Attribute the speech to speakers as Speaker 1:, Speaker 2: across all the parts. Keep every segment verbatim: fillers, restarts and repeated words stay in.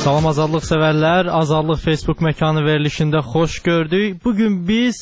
Speaker 1: Salam azadlıq sevərlər, Azadlıq Facebook məkanı verilişində xoş gördük. Bugün biz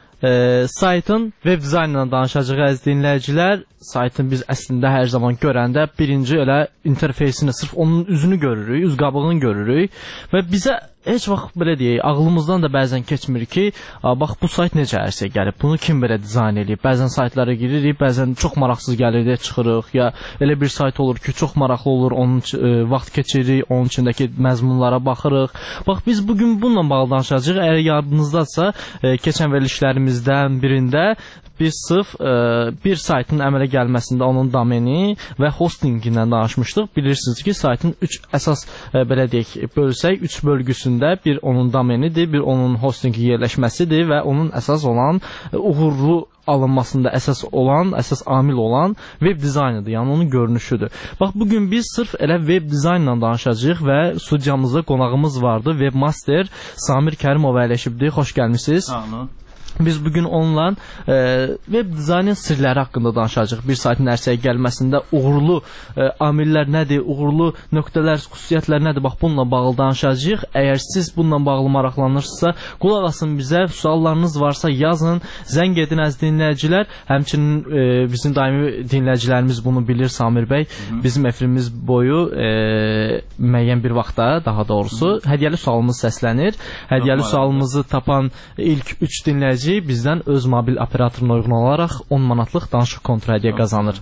Speaker 1: e, saytın web dizaynından danışacağıq əziz dinləyicilər. Saytın biz əslində hər zaman görəndə birinci elə interfeysini, sırf onun üzünü görürük, üz qabığını görürük və bizə heç vaxt belə deyək, ağlımızdan da bəzən keçmir ki, bax bu sayt necə ərsə gəlib, bunu kim belə dizayn edib. Bəzən saytlara giririk, bəzən çox maraqsız gəlir deyə çıxırıq, ya elə bir sayt olur ki, çox maraqlı olur, onun e, vaxt keçiririk, onun içindəki məzmunlara baxırıq. Bax biz bugün bununla bağlı danışacağıq. Əgər yadınızdadsa, e, keçən verilişlərimizdən birində biz sırf e, bir saytın əmələ gəlməsində onun domeni və hostingindən danışmışdıq. Bilirsiniz ki, saytın üç əsas e, belə deyək, bölsək, üç bölgüsünü bir onun domenidir, bir onun hostingi yerləşməsidir və onun əsas olan uğurlu alınmasında əsas olan, əsas amil olan web dizaynıdır, yəni onun görünüşüdür. Bax, bugün biz sırf elə web dizaynla danışacağıq və studiyamızda qonağımız vardı, webmaster Samir Kərimov əyləşibdir. Xoş gəlmişsiniz.
Speaker 2: Sağ olun.
Speaker 1: Biz bugün onunla e, web dizaynın sirləri haqqında danışacağıq. Bir saytın ərsəyə gəlməsində uğurlu e, amillər nədir, uğurlu nöqtələr, xüsusiyyətlər nədir? Bax, bununla bağlı danışacağıq. Əgər siz bununla bağlı maraqlanırsınızsa, qulaq asın bizə, suallarınız varsa yazın, zəng edin əziz dinləyicilər. Həmçinin e, bizim daimi dinləyicilərimiz bunu bilir, Samir bəy. Hı -hı. Bizim efirimiz boyu e, müəyyən bir vaxtda, daha doğrusu, Hı -hı. hədiyyəli sualımız səslənir. Hədiyyəli sualımızı tapan ilk üç dinləyici bizdən öz mobil operatoruna uyğun olaraq on manatlıq danışıq kontradiya qazanır.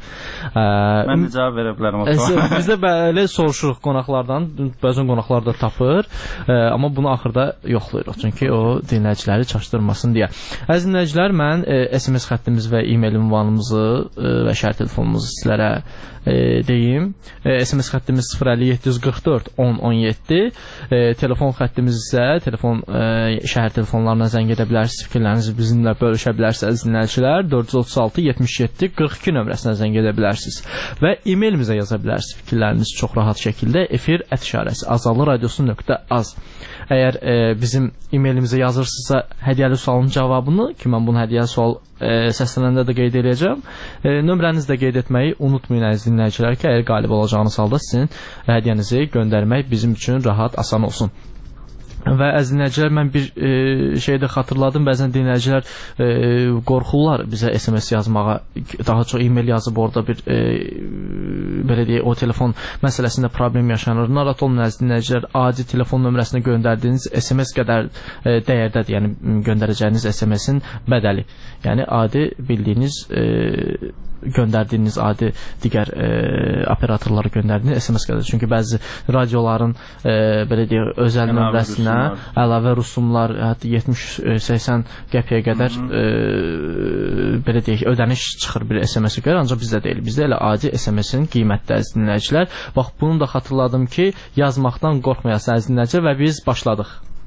Speaker 1: Ə,
Speaker 2: Mən də cavab verə bilərəm o
Speaker 1: suala. Biz də belə soruşuruq qonaqlardan, bəzən qonaqlar da tapır, ə, amma bunu axırda yoxlayırıq, çünki o dinləyiciləri çaşdırmasın deyə. Əziz dinləyicilər, mən ə, S M S xəttimiz və e-mail ünvanımızı ə, və şəhər telefonumuzu sizlərə ə, deyim. Ə, S M S xəttimiz sıfır əlli yeddi yüz qırx dörd on on yeddi, ə, telefon xəttimiz isə telefon ə, şəhər telefonlarına zəng edə bilərsiniz, fikirlərinizi bizimlə bölüşə bilərsiniz dinləyicilər. Dörd yüz otuz altı yetmiş yeddi qırx iki nömrəsinə zəng edə bilərsiniz və e-mailimizə yaza bilərsiniz fikirlərinizi çox rahat şəkildə efir ət işarəsi azadlıq radiosu nöqtə az. Əgər e, bizim e-mailimizə yazırsınızsa hədiyyəli sualın cavabını, ki mən bunu hədiyyəli sual e, səslənəndə də qeyd edəcəm, e, nömrənizi də qeyd etməyi unutmayın əziz dinləyicilər ki, əgər qalib olacağınız halda sizin hədiyyənizi göndərmək bizim üçün rahat, asan olsun. Və əziz dinləyicilər, mən bir e, şey də xatırladım, bəzən dinləyicilər e, qorxurlar bizə S M S yazmağa, daha çox e-mail yazıb orada bir e, belə deyək, o telefon məsələsində problem yaşanır. Narahat olun əziz dinləyicilər, adi telefon nömrəsinə göndərdiyiniz S M S qədər e, dəyərdədir, yəni göndərəcəyiniz S M S-in bədəli. Yəni adi bildiyiniz e, göndərdiyiniz adi digər e, operatorlara göndərdiyiniz S M S qədər. Çünki bəzi radioların e, belə deyək, özəl nömrəsinə əlavə rüsumlar, hətta yetmiş səksən qəpiyə qədər e, belə deyək, ödəniş çıxır bir S M S-ə görə, ancaq bizdə deyil. Bizdə elə adi S M S-in qiymətli əziz dinləyicilər. Bax, bunu da xatırladım ki, yazmaqdan qorxmayasın əziz dinləyicilər və biz başladıq.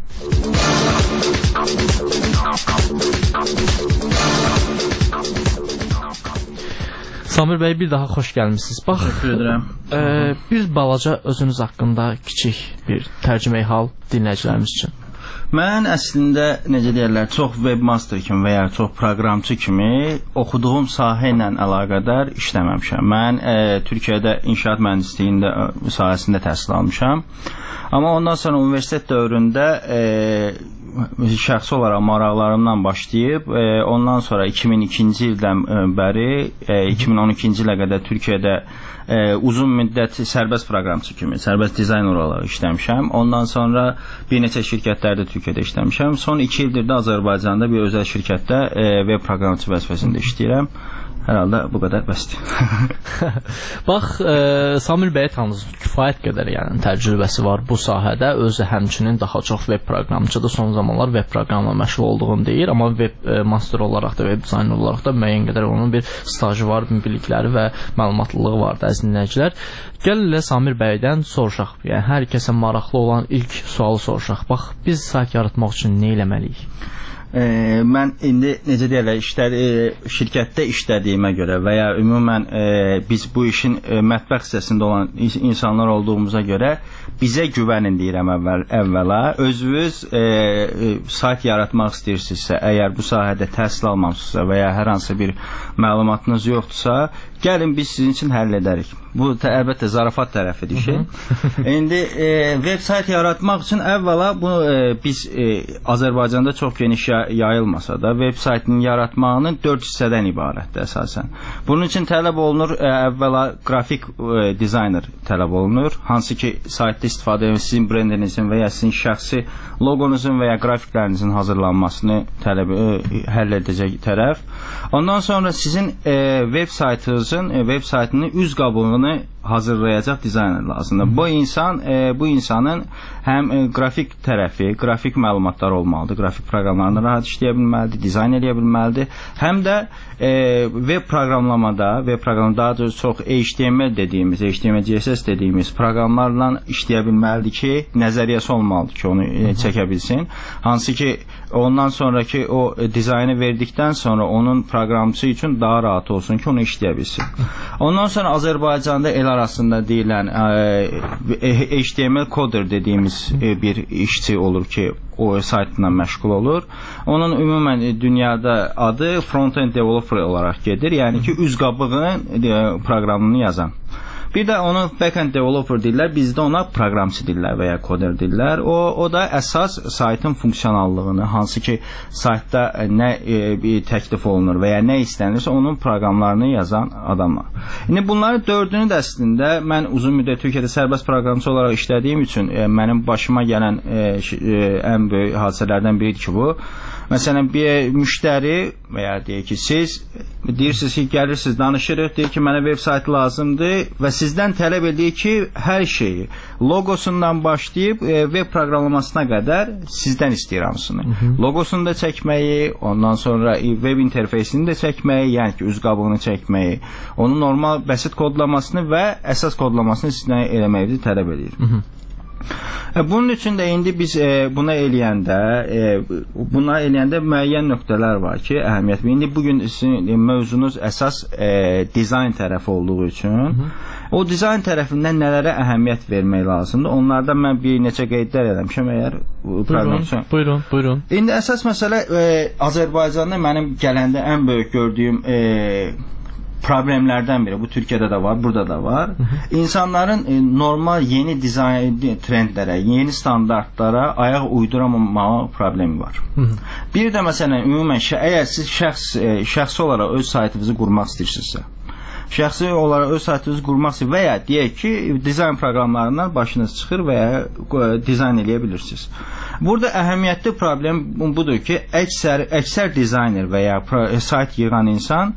Speaker 1: Samir bəy, bir daha xoş gəlmişsiniz. Bax, e, bir balaca özünüz haqqında kiçik bir tərcüməyi hal dinləyicilərimiz üçün.
Speaker 2: Mən əslində, necə deyərlər, çox webmaster kimi və ya çox proqramçı kimi oxuduğum sahə ilə əlaqədar işləməmişəm. Mən e, Türkiyədə inşaat mühəndisliğində sahəsində təhsil almışam. Amma ondan sonra universitet dövründə e, şəxsi olaraq maraqlarımdan başlayıb, e, ondan sonra iki min ikinci ildən bəri, e, iki min on ikinci ilə qədər Türkiyədə e, uzun müddət sərbəst proqramçı kimi, sərbəst dizayner olaraq işləmişəm. Ondan sonra bir neçə şirkətlərdə Türkiyədə işləmişəm. Son iki ildir də Azərbaycanda bir özəl şirkətdə e, web proqramçı vəzifəsində işləyirəm. Hər halda bu qədər bəsdir.
Speaker 1: Bax, e, Samir bəyə tanıdınız, kifayət qədər yəni, təcrübəsi var bu sahədə. Özü həmçinin daha çox web proqramçıdır. Son zamanlar web proqramla məşğul olduğunu deyir. Amma web e, master olaraq da, web dizayner olaraq da müəyyən qədər onun bir stajı var, bilikləri və məlumatlılığı var da, əziz dinləyicilər. Gəlin elə Samir bəydən soruşaq. Yəni, hər kəsə maraqlı olan ilk sualı soruşaq. Bax, biz sayt yaratmaq üçün nə eləməliyik?
Speaker 2: E, mən indi necə deyərlər, işlər, e, şirkətdə işlədiyimə görə və ya ümumən e, biz bu işin e, mətbəx hissəsində olan insanlar olduğumuza görə bizə güvənin deyirəm əvvəl, əvvəla. Özünüz e, e, sayt yaratmaq istəyirsinizsə, əgər bu sahədə təhsil almamısınızsa və ya hər hansı bir məlumatınız yoxdursa, gəlin biz sizin üçün həll edərik. Bu əlbəttə zarafat tərəfidir ki. İndi e, veb sayt yaratmaq üçün əvvəla bu e, biz e, Azərbaycanda çox geniş yayılmasa da veb saytının yaratmağının dörd hissədən ibarətdir əsasən. Bunun üçün tələb olunur e, əvvəla qrafik e, dizayner tələb olunur. Hansı ki saytda istifadə edən sizin brendinizin və ya sizin şəxsi loqonuzun və ya qrafiklərinizin hazırlanmasını tələb e, həll edəcək tərəf. Ondan sonra sizin e, veb saytınızın e, veb saytının üz qabığını hazırlayacaq dizayner lazımdır. Bu insan e, bu insanın həm e, qrafik tərəfi, qrafik məlumatlar olmalıdır. Qrafik proqramlarını rahat işləyə bilməlidir, dizayn edə bilməlidir. Həm də e, veb proqramlamada, veb proqramda daha doğrusu çox H T M L dediyimiz, H T M L C S S dediyimiz proqramlarla işləyə bilməlidir ki, nəzəriyyəsi olmalıdır ki, onu e, çəkə bilsin. Hansı ki ondan sonraki o e, dizaynı verdikdən sonra onun proqramçısı üçün daha rahat olsun ki, onu işləyə bilsin. Ondan sonra Azərbaycanda el arasında deyilən e, H T M L coder dediyimiz e, bir işçi olur ki, o saytla məşğul olur. Onun ümumən dünyada adı front-end developer olaraq gedir. Yəni ki, üz qabığının e, proqramını yazan. Bir də onu backend developer deyirlər, bizdə ona proqramçı deyirlər və ya koder deyirlər. O, o da əsas saytın funksionallığını, hansı ki saytda nə e, təklif olunur və ya nə istənirsə onun proqramlarını yazan adamlar. İndi bunların dördünü də əslində mən uzun müddət Türkiyədə sərbəst proqramçı olaraq işlədiyim üçün e, mənim başıma gələn e, e, ən böyük hadisələrdən biridir ki bu. Məsələn, bir müştəri və ya deyək ki, siz deyirsiniz ki, gəlirsiniz, danışırıq, deyir ki, mənə web saytı lazımdır və sizdən tələb edir ki, hər şeyi, logosundan başlayıb e, web proqramlamasına qədər sizdən istəyir hamısını. Logosunu da çəkməyi, ondan sonra web interfeysini də çəkməyi, yəni ki, üz qabığını çəkməyi, onun normal bəsit kodlamasını və əsas kodlamasını sizdən eləməyi tələb edir. Hı -hı. Bunun üçün də indi biz e, buna eləyəndə e, buna eləyəndə müəyyən nöqtələr var ki, əhəmiyyət. İndi bugün sizin e, mövzunuz əsas e, dizayn tərəfi olduğu üçün Hı -hı. o dizayn tərəfindən nələrə əhəmiyyət vermək lazımdır? Onlardan mən bir neçə qeydlər eləmişəm əgər
Speaker 1: buyurun, buyurun, buyurun.
Speaker 2: İndi əsas məsələ e, Azərbaycanda mənim gələndə ən böyük gördüyüm e, problemlərdən biri. Bu Türkiyədə də var, burada da var. Hı -hı. İnsanların e, normal yeni dizayn trendlərə, yeni standartlara ayaq uyduramamağı problemi var. Hı -hı. Bir də məsələn, ümumən əgər siz şəxs e, şəxsi olaraq öz saytınızı qurmaq istəyirsinizsə, şəxsi olaraq öz saytınızı qurmaq istəyir və ya deyək ki, dizayn proqramlarından başınız çıxır və ya e, dizayn eləyə bilirsiniz. Burada əhəmiyyətli problem budur ki, əksər əksər dizayner və ya pro, sayt yığan insan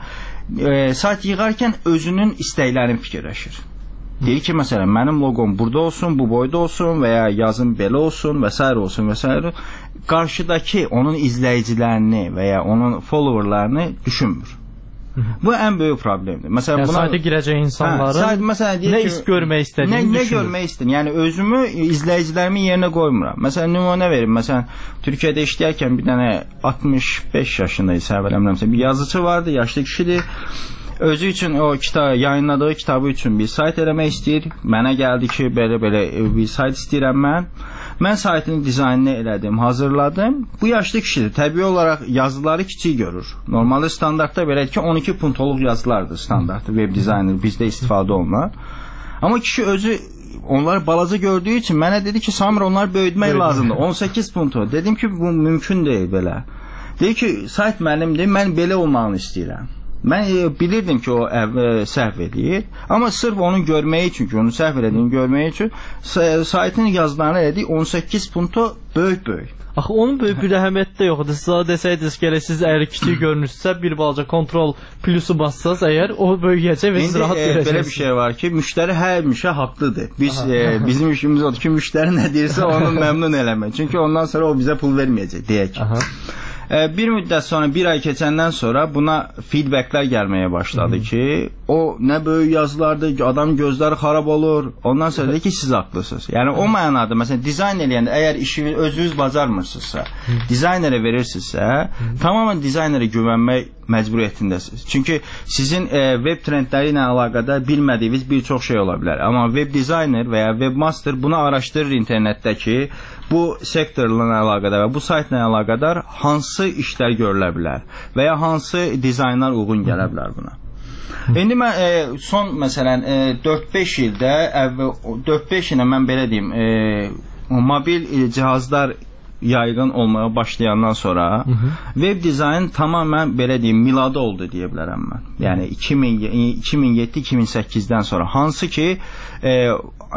Speaker 2: E, sayt yığarkən özünün istəklərini fikirləşir. Deyir ki, məsələn, mənim loqom burada olsun, bu boyda olsun və ya yazım belə olsun və s. olsun və s. Qarşıdakı onun izləyicilərini və ya onun followerlarını düşünmür. Bu ən böyük problemdir. Məsələn,
Speaker 1: yəni,
Speaker 2: buna
Speaker 1: sayta girəcək insanların hə, sayt, məsələn, nə ki, görmək istədiyini
Speaker 2: nə, nə görmək istəyir? Yəni özümü izləyicilərimin yerinə qoymuram. Məsələn, nümunə verim. Məsələn, Türkiyədə işləyərkən bir dənə altmış beş yaşında isə eləmirəmsə bir yazıcı vardı, yaşlı kişidir. Özü üçün o kitab yayınladığı kitabı üçün bir sayt eləmək istəyir. Mənə gəldi ki, belə-belə bir sayt istəyirəm mən. Mən saytın dizaynını elədim, hazırladım. Bu yaşlı kişidir. Təbii olaraq yazıları kiçik görür. Normalde standartda belədir ki, on iki puntoluq yazılardır standartda. Web dizayner bizdə istifadə olunar. Amma kişi özü onları balaca gördüyü için mənə dedi ki, Samir onları böyütmək lazımdır. on səkkiz puntu. Dedim ki, bu mümkün deyil belə. Dedi ki, sayt mənimdir, mən belə olmağını istəyirəm. Mən e, bilirdim ki, o e, səhv edir. Amma sırf onun görməyi üçün ki, onu səhv edədiyini görməyi üçün saytın yazılarını elədik on səkkiz punto böyük-böyük.
Speaker 1: Axı onun böyük bir əhəmiyyəti də yoxdur. Siz desəydiniz ki, siz əgər kiçik görünürsə, bir balaca kontrol plusu bassaz, əgər o böyüyəcək və siz rahat
Speaker 2: e,
Speaker 1: görəcəksiniz.
Speaker 2: Belə bir şey var ki, müştəri həmişə haqlıdır. Biz e, bizim işimiz odur ki, müştəri nə deyirsə onu məmnun eləmək. Çünki ondan sonra o bizə pul verməyəcək, deyək. Aha. Bir müddət sonra, bir ay keçəndən sonra buna feedbacklər gəlməyə başladı Hı -hı. ki, o nə böyük yazılardır, adam gözləri xarab olur. Ondan sonra dedi ki, siz haqlısınız. Yəni o mənada, məsələn, dizayn eləyəndə, əgər işini özünüz bacarmırsınızsa, dizaynerə verirsinizsə, tamamen dizaynerə güvənmək məcburiyyətindəsiniz. Çünki sizin e, web trendləri ilə əlaqədar bilmədiyiniz bir çox şey ola bilər. Amma web dizayner və ya webmaster bunu araşdırır internetdəki bu sektorla əlaqədar və bu saytla əlaqədar hansı işlər görülə bilər və ya hansı dizaynlar uyğun gələ bilər buna. İndi mən e, son məsələn e, dörd-beş ildə əvvəl dörd-beş ilə mən belə deyim, e, mobil e, cihazlar yaygın olmaya başlayandan sonra hı -hı. web dizayn tamamen belə deyim miladı oldu deyə bilərəm mən. Yəni iki min yeddi iki min səkkizdən sonra hansı ki e, e,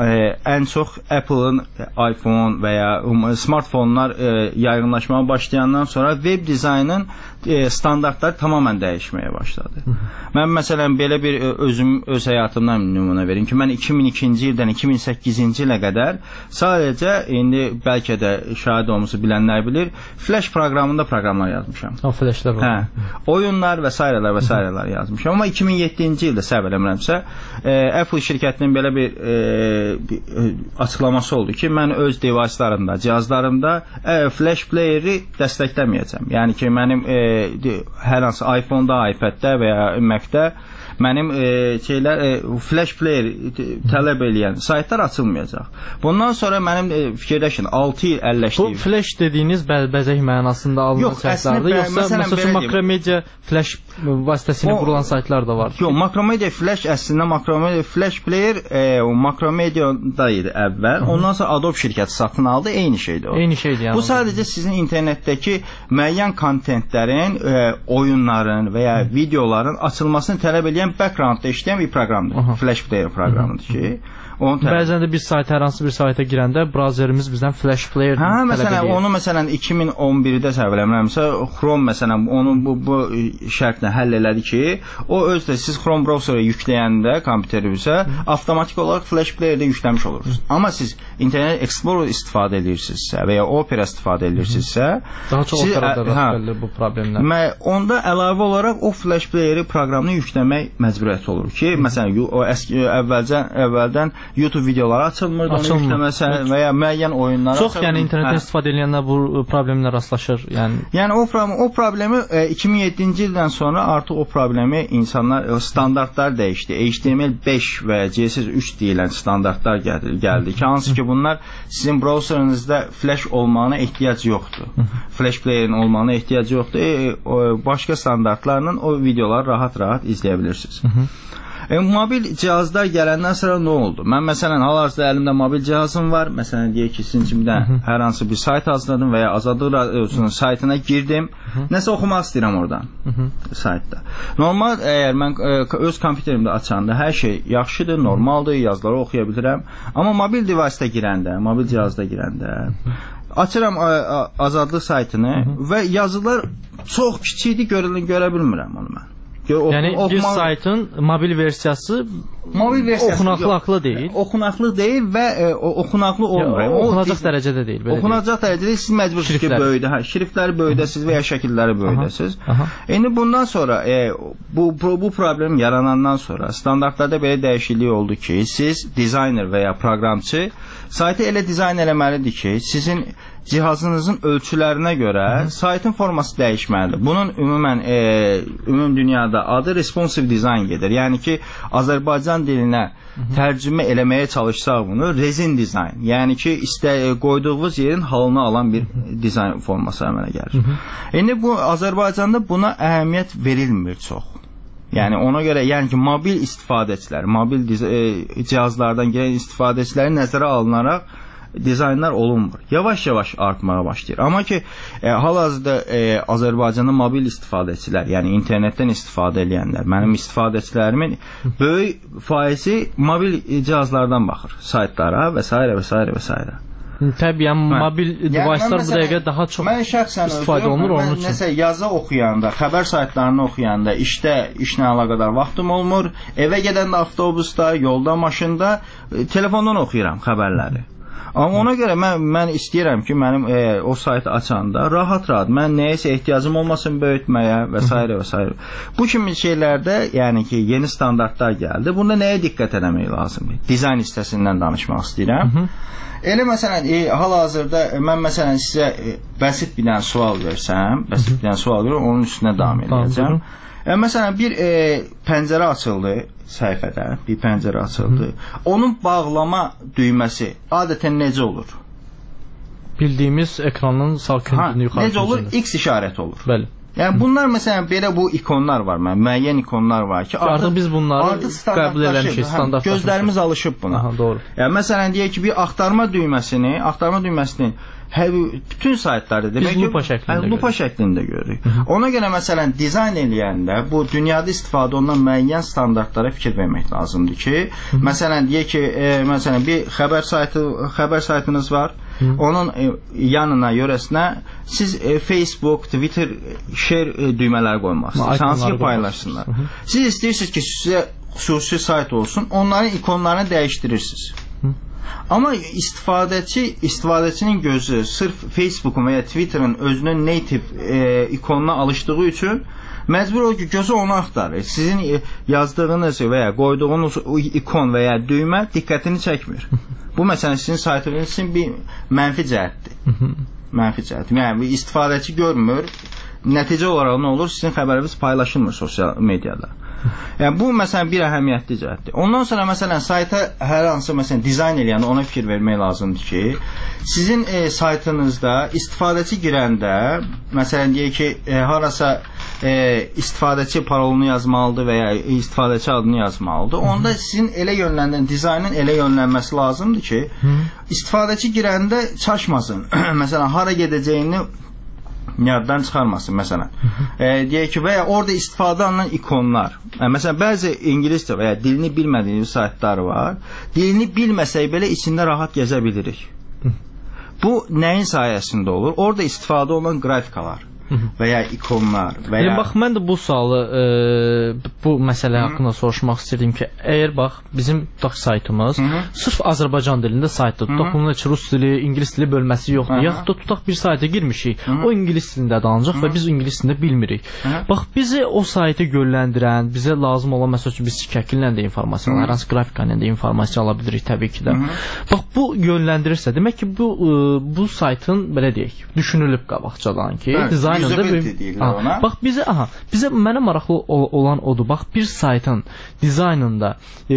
Speaker 2: ən çox Apple'ın iPhone və ya smartfonlar e, yaygınlaşmaya başlayandan sonra web dizaynın e, standartları tamamen dəyişməyə başladı. Hı -hı. Mən məsələn belə bir özüm öz həyatımdan nümunə verim ki, mən iki min ikinci ildən iki min səkkizinci ilə qədər sadəcə indi bəlkə də şahid olmuş bilənlər bilir, Flash proqramında proqramlar yazmışam.
Speaker 1: O Flash'lar var.
Speaker 2: Hə, oyunlar və s. və s. yazmışam. Amma iki min yeddinci ildə səhv eləmirəmsə, e, Apple şirkətinin belə bir, e, bir e, açıqlaması oldu ki, mən öz device'larımda, cihazlarımda e, Flash player'i dəstəkləməyəcəm. Yəni ki, mənim e, hər hansı iPhone-da, iPad-də və ya Mac-də mənim e, şeylər e, Flash player tələb eləyən saytlar açılmayacaq. Bundan sonra mənim e, fikirləşin altı il əlləşdiyim.
Speaker 1: Bu Flash dediyiniz bəzək mənasında alınan saytlardır, yoxsa məsələn Makromedia Flash vasitəsilə qurulan saytlar da var?
Speaker 2: Yox, Makromedia Flash əslində Makromedia Flash player e, Makromedia'da idi əvvəl. Ondan sonra Adobe şirkəti satın aldı, eyni şeydir o.
Speaker 1: Eyni şeydir yəni.
Speaker 2: Bu sadəcə sizin internetdəki müəyyən kontentlərin, e, oyunların və ya videoların açılmasını tələb edən backgroundda işləyən bir proqramdır. Aha. Flash player proqramıdır ki,
Speaker 1: bəzən də bir sayt, hər hansı bir sayta girəndə browserimiz bizdən Flash player
Speaker 2: hə,
Speaker 1: tələb
Speaker 2: məsələn,
Speaker 1: edir.
Speaker 2: Onu məsələn iki min on birdə səhv eləmirəmsə, Chrome məsələn onun bu, bu şərtlə həll elədi ki, o özdə siz Chrome browserə yükləyəndə kompüterimizə avtomatik olaraq Flash playerdə yükləmiş olursunuz. Amma siz Internet Explorer istifadə edirsinizsə və ya Opera istifadə edirsinizsə,
Speaker 1: daha çox Opera'da rast gəlir bu problemlər.
Speaker 2: Onda əlavə olaraq o Flash playeri proqramını yükləmək məcburiyyəti olur ki, məsələn, o əski əvvəldən əvvəldən YouTube videoları açılmırdı, onu yükləməsə və ya müəyyən oyunlar
Speaker 1: çox, yəni internetdən istifadə edənlər bu problemlə rastlaşır. Yəni
Speaker 2: yəni o problem o problemi e, iki min yeddinci ildən sonra artıq o problemi insanlar e, standartlar dəyişdi. H T M L beş və C S S üç deyilən standartlar gəldi, gəldi ki, hansı ki bunlar sizin browserinizdə Flash olmağına ehtiyac yoxdur. Flash player'in olmağına ehtiyac yoxdur. E, o, başqa standartlarla o videoları rahat-rahat izləyə bilirsiniz. E, mobil cihazlar gələndən sonra nə oldu? Mən məsələn hal-hazırda əlimdə mobil cihazım var. Məsələn deyək ki, sizin kimi də hər hansı bir sayt hazırladım və ya Azadlıq Radiosunun saytına girdim. Nəsə oxumaq istəyirəm oradan saytda. Normal əgər mən e, öz kompüterimdə açanda hər şey yaxşıdır, normaldır, yazıları oxuya bilirəm. Amma mobil device-da girəndə, mobil cihazda girəndə açıram ə, ə, Azadlıq saytını və yazılar çox kiçikdir, görə, görə bilmirəm onu mən.
Speaker 1: Yəni oxuma... bir saytın mobil versiyası mobil versiyası oxunaqlı deyil.
Speaker 2: Oxunaqlı deyil və e, oxunaqlı olmur.
Speaker 1: O, oxunacaq o, dərəcədə deyil.
Speaker 2: Oxunacaq dərəcədə siz məcbursunuz ki, böyüdə, hə, şriftləri böyüdəsiz və ya şəkilləri böyüdəsiz. İndi bundan sonra e, bu, bu bu problem yaranandan sonra standartlarda belə dəyişiklik oldu ki, siz dizayner və ya proqramçı saytı elə dizayn eləməlidir ki, sizin cihazınızın ölçülərinə görə Hı -hı. saytın forması dəyişməlidir. Bunun ümumən e, ümum dünyada adı responsive design gedir. Yəni ki, Azərbaycan dilinə Hı -hı. tərcümə eləməyə çalışsaq bunu resin dizayn. Yəni ki, istə qoyduğunuz yerin halını alan bir Hı -hı. dizayn forması əmələ gəlir. Hı -hı. İndi bu Azərbaycanda buna əhəmiyyət verilmir çox. Yəni ona görə, yəni ki, mobil istifadəçilər, mobil e, cihazlardan gələn istifadəçiləri nəzərə alınaraq dizaynlar olunmur. Yavaş-yavaş artmağa başlayır. Amma ki, e, hal-hazırda e, Azərbaycanda mobil istifadəçilər, yəni internetdən istifadə edənlər, mənim istifadəçilərimin böyük faizi mobil cihazlardan baxır, saytlara və s. və s. və s.
Speaker 1: Təbii, yəni mobil device'lar bu dəqiqə daha çox istifadə olunur onun üçün.
Speaker 2: Nəsə yazı oxuyanda, xəbər saytlarını oxuyanda, işdə işlə əlaqədar vaxtım olmur, evə gedəndə avtobusda, yolda, maşında, e, telefondan oxuyuram xəbərləri. Amma ona görə mən, mən istəyirəm ki, mənim e, o saytı açanda rahat-rahat, mən nəyəsə ehtiyacım olmasın böyütməyə və s. və s. Bu kimi şeylərdə, yəni ki, yeni standartlar gəldi. Bunda nəyə diqqət etmək lazımdır? Dizayn hissəsindən danışmaq istəyirəm. Hı -hı. Elə məsələn, e, hal-hazırda mən məsələn sizə e, bəsit bir dənə sual versəm, bəsit bir dənə sual verirəm, onun üstünə davam edəcəm. E, məsələn, bir e, pəncərə açıldı səhifədə, bir pəncərə açıldı. Hı. Onun bağlama düyməsi adətən necə olur?
Speaker 1: Bildiyimiz ekranın sağ küncünü yuxarı
Speaker 2: necə olur? X işarəti olur.
Speaker 1: Bəli.
Speaker 2: Yəni bunlar məsələn belə bu ikonlar var, mən müəyyən ikonlar var ki,
Speaker 1: artıq, artıq biz bunları qəbul eləmişik, standartlaşmışıq.
Speaker 2: Gözlərimiz alışıb buna.
Speaker 1: Aha, doğru.
Speaker 2: Yəni məsələn deyək ki, bir axtarma düyməsini, axtarma düyməsini hər bütün saytlarda demək
Speaker 1: ki, lupa şəklində,
Speaker 2: lupa şəklində görürük. Ona görə məsələn dizayn eləyəndə bu dünyada istifadə olunan müəyyən standartlara fikir vermək lazımdır ki, Hı -hı. məsələn deyək ki, e, məsələn bir xəbər saytı, xəbər saytınız var. Hı. Onun e, yanına, yörəsinə siz e, Facebook, Twitter share e, düymələri qoymalısınız. Hansı ki paylaşsınlar. Hı -hı. Siz istəyirsiniz ki, sizə xüsusi sayt olsun, onların ikonlarını dəyişdirirsiniz. Hı. Amma istifadəçi, istifadəçinin gözü sırf Facebook'un və ya Twitter'ın özünün native e, ikonuna alışdığı üçün məcbur olur ki, gözü onu axtarır. Sizin e, yazdığınız və ya qoyduğunuz ikon və ya düymə diqqətini çəkmir. Bu məsələn sizin saytınız üçün bir mənfi cəhətdir. Mənfi cəhət. Yəni istifadəçi görmür. Nəticə olaraq nə olur? Sizin xəbəriniz paylaşılmır sosial mediada. Yəni bu məsələn bir əhəmiyyətli cəhətdir. Ondan sonra məsələn sayta hər hansı məsələn dizayn eləyəndə ona fikir vermək lazımdır ki, sizin e, saytınızda istifadəçi girəndə məsələn deyək ki, e, harasa e, istifadəçi parolunu yazmalıdır və ya istifadəçi adını yazmalıdır. Onda sizin elə yönləndirən dizaynın elə yönlənməsi lazımdır ki, istifadəçi girəndə çaşmasın. Məsələn hara gedəcəyini yaddan çıxarmasın məsələn. E, deyək ki, və ya orada istifadə olunan ikonlar. E, məsələn, bəzi ingiliscə və ya dilini bilmədiyiniz saytlar var. Dilini bilməsək belə içində rahat gəzə bilirik. Bu nəyin sayəsində olur? Orada istifadə olunan qrafikalar və ya ikonlar və ya...
Speaker 1: Bax, mən də bu sualı, e, bu məsələ haqqında soruşmaq istəyirdim ki, əgər bax, bizim tutaq saytımız Hı -hı. sırf Azərbaycan dilində saytdır. Tutaq bunun heç rus dili, ingilis dili bölməsi yoxdur. Yaxud da tutaq bir sayta girmişik, Hı -hı. o ingilis dilində danacaq və biz ingilis dilində bilmirik. Hı -hı. Bax, bizi o saytı yönləndirən, bizə lazım olan, məsəl üçün biz şəkillə də informasiya, hər hansı qrafika ilə də informasiya ala bilirik təbii ki də. Hı -hı. Bax, bu yönləndirirsə, demək ki, bu, bu saytın, belə deyək, düşünülüb qabaqcadan ki, Bəli. dizayn
Speaker 2: Aha,
Speaker 1: bax bizə aha, bizə mənə maraqlı olan odur. Bax bir saytın dizaynında e,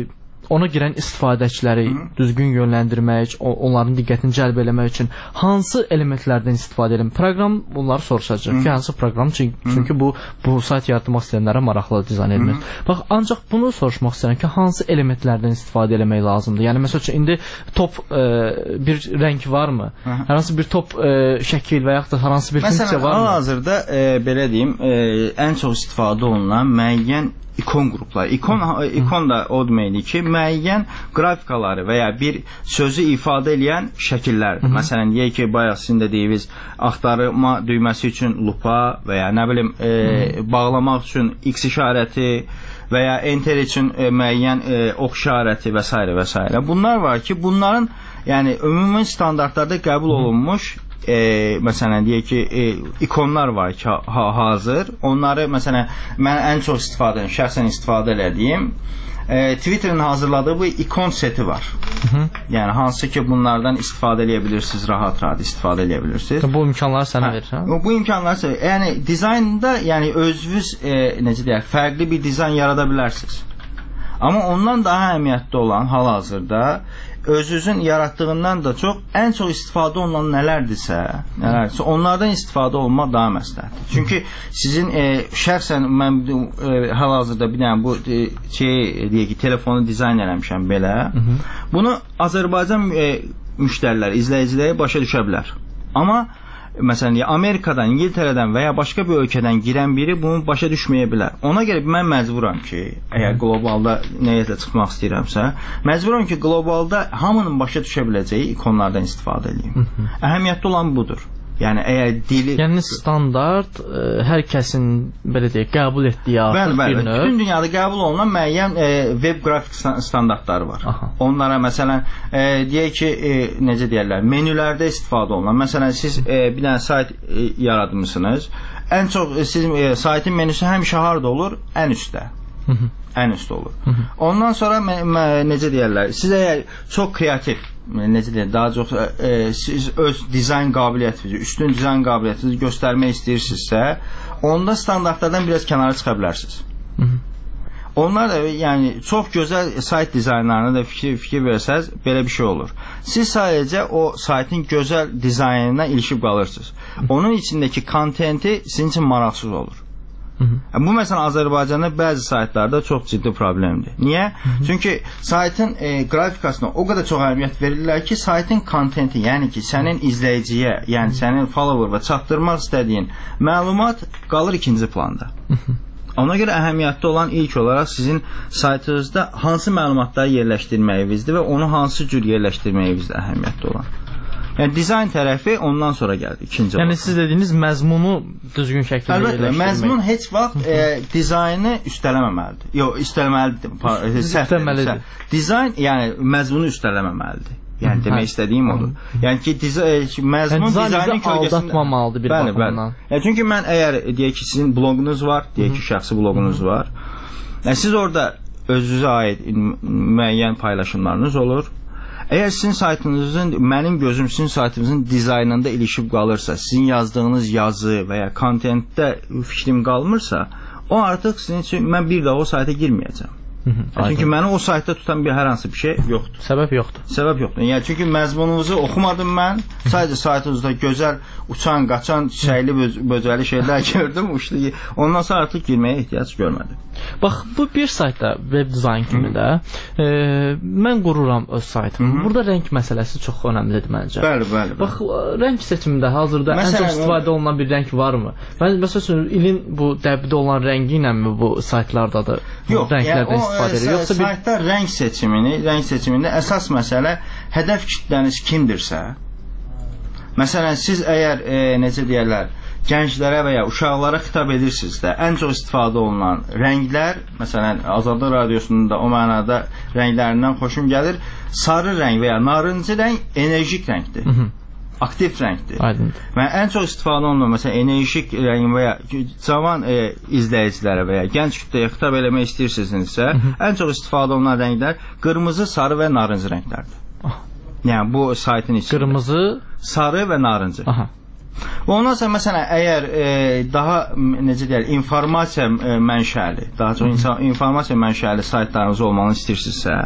Speaker 1: ona girən istifadəçiləri Hı. düzgün yönləndirmək, onların diqqətini cəlb eləmək üçün hansı elementlərdən istifadə edelim? Proqram bunları soruşacaq ki, hansı proqram? Çünki, çünki bu bu sayt yaratmaq istəyənlərə maraqlı dizayn element. Bax, ancaq bunu soruşmaq istəyirəm ki, hansı elementlərdən istifadə eləmək lazımdır? Yəni məsəl üçün indi top e, bir rəng varmı? Hı. Hər hansı bir top e, şəkil və yaxud da hər hansı bir funksiya varmı?
Speaker 2: Məsələn, hal-hazırda e, belə deyim, e, ən çox istifadə olunan müəyyən ikon qrupları. İkon, ikon da o deməkdir ki, müəyyən qrafikaları və ya bir sözü ifadə edən şəkillərdir. Məsələn, deyək ki, bayaq sizin də deyiniz, axtarma düyməsi üçün lupa və ya nə bilim, e, bağlamaq üçün X işarəti və ya enter üçün e, müəyyən e, ox işarəti və s. və s. Bunlar var ki, bunların yəni ümumi standartlarda qəbul olunmuş E, məsələn deyək ki, e, ikonlar var ki, ha, hazır. Onları məsələn mən ən çox istifadə, şəxsən istifadə elədiyim e, Twitter'ın hazırladığı bu ikon seti var. Hı -hı. Yəni hansı ki bunlardan istifadə edə bilirsiniz, rahat-rahat istifadə edə bilirsiniz.
Speaker 1: Bu imkanları sənə verir, hə?
Speaker 2: Bu imkanları sənə, yəni dizaynda yəni özünüz e, necə deyək, fərqli bir dizayn yarada bilərsiniz. Amma ondan daha əhəmiyyətli olan hal-hazırda özünüzün yaratdığından da çox ən çox istifadə olunan nələrdirsə, nələrdirsə onlardan istifadə olmaq daha məsləhətdir. Çünki sizin e, şəxsən mən e, hal-hazırda bir dənə bu e, şey deyək ki, telefonu dizayn eləmişəm belə. Hı -hı. Bunu Azərbaycan e, müştərilər, izləyiciləri başa düşə bilər. Amma məsələn, Amerikadan, İngiltərədən və ya başqa bir ölkədən girən biri bunu başa düşməyə bilər. Ona görə mən məcburam ki, əgər qlobalda nəyiyyətlə çıxmaq istəyirəmsə, məcburam ki, qlobalda hamının başa düşə biləcəyi ikonlardan istifadə edeyim. Əhəmiyyətli olan budur. Yəni əgər dili
Speaker 1: yəni standart ə, hər kəsin belə deyək qəbul etdiyi
Speaker 2: artıq bəli, bir növ. Bütün dünyada qəbul olunan müəyyən e, web qrafik standartları var. Aha. Onlara məsələn e, deyək ki, e, necə deyirlər, menülərdə istifadə olunan. Məsələn siz e, bir dənə sayt e, yaratmışsınız. Ən çox e, sizin e, saytın menüsü həmişə harda olur? Ən üstdə. Ən üstdə olur. Ondan sonra necə deyirlər, siz əgər çox kreativ, necə deyirlər, daha çox e, siz öz dizayn qabiliyyətinizi, üstün dizayn qabiliyyətinizi göstərmək istəyirsinizsə, onda standartlardan biraz kənara çıxa bilərsiniz. Onlar da yəni çox gözəl sayt dizaynlarına da fikir, fikir versəz belə bir şey olur. Siz sadəcə o saytın gözəl dizaynına ilişib qalırsınız. Onun içindəki kontenti sizin üçün maraqsız olur. Hı -hı. Bu məsələn Azərbaycanda bəzi saytlarda çox ciddi problemdir. Niyə? Hı -hı. Çünki saytın e, qrafikasına o qədər çox əhəmiyyət verirlər ki, saytın kontenti, yəni ki, sənin izləyiciyə, yəni Hı -hı. sənin follower'a çatdırmaq istədiyin məlumat qalır ikinci planda. Hı -hı. Ona görə əhəmiyyətli olan ilk olaraq sizin saytınızda hansı məlumatları yerləşdirməyinizdir və onu hansı cür yerləşdirməyinizdir əhəmiyyətli olan. Yəni dizayn tərəfi ondan sonra gəldi, ikinci.
Speaker 1: Yəni siz dediyiniz məzmunu düzgün şəkildə
Speaker 2: yerləşdirmək. Əlbəttə, məzmun heç vaxt e, dizaynı üstələməməlidir. Yox, üstələməlidir.
Speaker 1: Üstələməlidir.
Speaker 2: Dizayn, yəni məzmunu üstələməməlidir. Yəni Hı, demək hə. istədiyim odur. Yəni ki, dizayn, məzmun yəni, dizaynın kölgəsində
Speaker 1: aldatmamalıdır bir
Speaker 2: bəli, baxımdan. Bəli. Yəni, çünki mən əgər deyək ki, sizin bloqunuz var, deyək ki, şəxsi bloqunuz Hı. var. Yəni, siz orada özünüzə aid müəyyən paylaşımlarınız olur. Əgər sizin saytınızın, mənim gözüm sizin saytınızın dizaynında ilişib qalırsa, sizin yazdığınız yazı və ya kontentdə fikrim qalmırsa, o artıq sizin üçün mən bir daha o sayta girməyəcəm. Hı -hı, çünki məni o saytda tutan bir hər hansı bir şey yoxdur.
Speaker 1: Səbəb yoxdur.
Speaker 2: Səbəb yoxdur. Yəni çünki məzmununuzu oxumadım mən. Sadəcə saytınızda gözəl uçan, qaçan, çiçəkli, böcəli şeylər gördüm. Uçdu. Ondan sonra artıq girməyə ehtiyac görmədim.
Speaker 1: Bax, bu bir saytda web dizayn kimi də e, mən qururam öz saytımı. Hı -hı. Burada rəng məsələsi çox önəmlidir məncə.
Speaker 2: Bəli, bəli.
Speaker 1: Bax, rəng seçimində hazırda Məsələn, ən çox istifadə olunan bir rəng varmı? Mən məsələn ilin bu dəbdə olan rəngi ilənmi bu saytlardadır?
Speaker 2: Yox,
Speaker 1: rənglərdən yəni, istifadə edir. Yoxsa bir
Speaker 2: saytda rəng seçimini, rəng seçimində əsas məsələ hədəf kütləniz kimdirsə. Məsələn, siz əgər e, necə deyirlər, gənclərə və ya uşaqlara xitab edirsinizsə, ən çox istifadə olunan rənglər, məsələn, Azadlıq Radiosunda da o mənada rənglərindən xoşum gəlir. Sarı rəng və ya narıncı rəng enerjik rəngdir. Hı -hı. Aktiv rəngdir.
Speaker 1: Aydındır.
Speaker 2: Və ən çox istifadə olunan, məsələn, enerjik rəng və ya cavan e, izləyicilərə və ya gənc kütləyə xitab eləmək istəyirsinizsə, Hı -hı. ən çox istifadə olunan rənglər qırmızı, sarı və narıncı rənglərdir. Ah. Yəni, bu saytın içində.
Speaker 1: Qırmızı,
Speaker 2: sarı və narıncı. Aha. Və ondan sonra məsələn əgər e, daha necə deyək, informasiya e, mənşəli, daha çox insan, informasiya mənşəli saytlarınız olmanı istəyirsinizsə,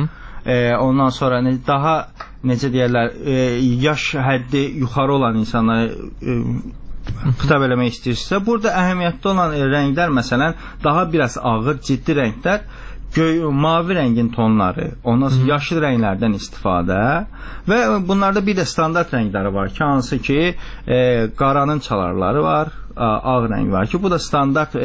Speaker 2: e, ondan sonra ne, daha necə deyirlər, e, yaş həddi yuxarı olan insanlara e, xitab eləmək istəyirsinizsə, burada əhəmiyyətli olan e, rənglər məsələn daha biraz ağır, ciddi rənglər, göy, mavi rəngin tonları, ondan sonra yaşıl rənglərdən istifadə və bunlarda bir də standart rəngləri var ki, hansı ki e, qaranın çalarları var, ağ rəng var ki, bu da standart e,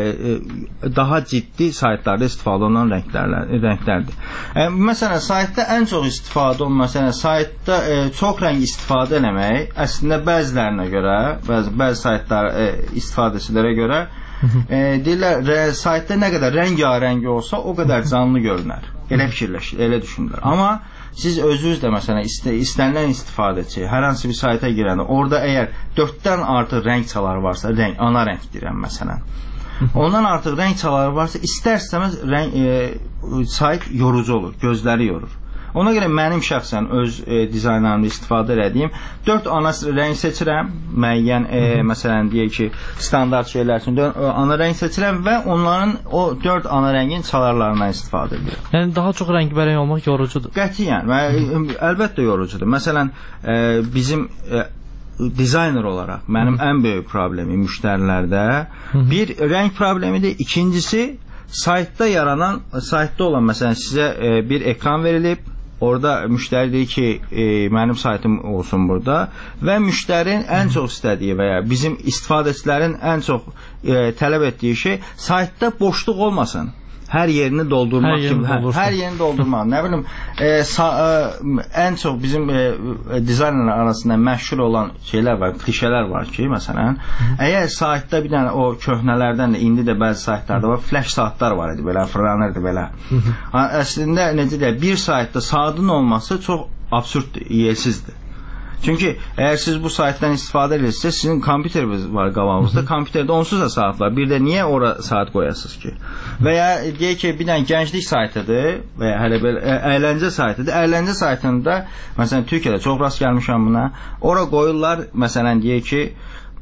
Speaker 2: e, daha ciddi saytlarda istifadə olunan rənglərlər, rənglərdir. E, məsələn, saytda ən çox istifadə olunan, məsələn, saytda e, çox rəng istifadə eləmək əslində bəzilərinə görə, bəzi, bəzi saytlar e, istifadəçilərə görə e, deyirlər, saytda nə qədər rəngarəng olsa o qədər canlı görünər. Elə fikirləşir, elə düşünürlər. Amma siz özünüz də məsələn ist istənilən istifadəçi hər hansı bir sayta girəndə orada əgər dörddən artıq rəng çaları varsa, rəng, ana rəng deyirəm məsələn. Ondan artıq rəng çaları varsa istər-istəməz rəng e, sayt yorucu olur, gözləri yorur. Ona görə mənim şəxsən öz e, dizaynlarımda istifadə edədiyim dörd ana rəng seçirəm. Müəyyən, e, məsələn, deyək ki, standart şeylər üçün dörd ana rəng seçirəm və onların o dörd ana rəngin çalarlarından istifadə edirəm.
Speaker 1: Yəni daha çox rəngbərəng olmaq yorucudur.
Speaker 2: Qətiyyən, və əlbəttə yorucudur. Məsələn, e, bizim e, dizayner olaraq mənim ən böyük problemi müştərilərdə bir rəng problemidir. İkincisi, saytda yaranan, saytda olan məsələn sizə e, bir ekran verilib. Orada müştəri deyir ki, e, mənim saytım olsun burada və müştərinin ən çox istədiyi və ya bizim istifadəçilərin ən çox e, tələb etdiyi şey saytda boşluq olmasın. Hər yerini doldurmaq
Speaker 1: hər
Speaker 2: kimi, hər, hər yerini doldurmaq. Nə bilim, e, sa, e, ən çox bizim e, dizaynerlər arasında məşhur olan şeylər var, klişələr var ki, məsələn, əgər saytda bir dənə o köhnələrdən də indi də bəzi saytlarda var, flash saatlar var idi, belə, fırlanırdı belə. Əslində necə deyək, bir saytda saatın olması çox absurddur, yiyəsizdir. Çünki əgər siz bu saytdan istifadə edirsinizsə, sizin kompüteriniz var qabağınızda, kompüterdə onsuz da saat var. Bir də niyə ora saat qoyasınız ki? Və ya deyək ki, bir dənə gənclik saytıdır və ya hələ belə əyləncə saytıdır. Əyləncə saytında, məsələn, Türkiyədə çox rast gəlmişəm buna. Ora qoyurlar, məsələn, deyək ki,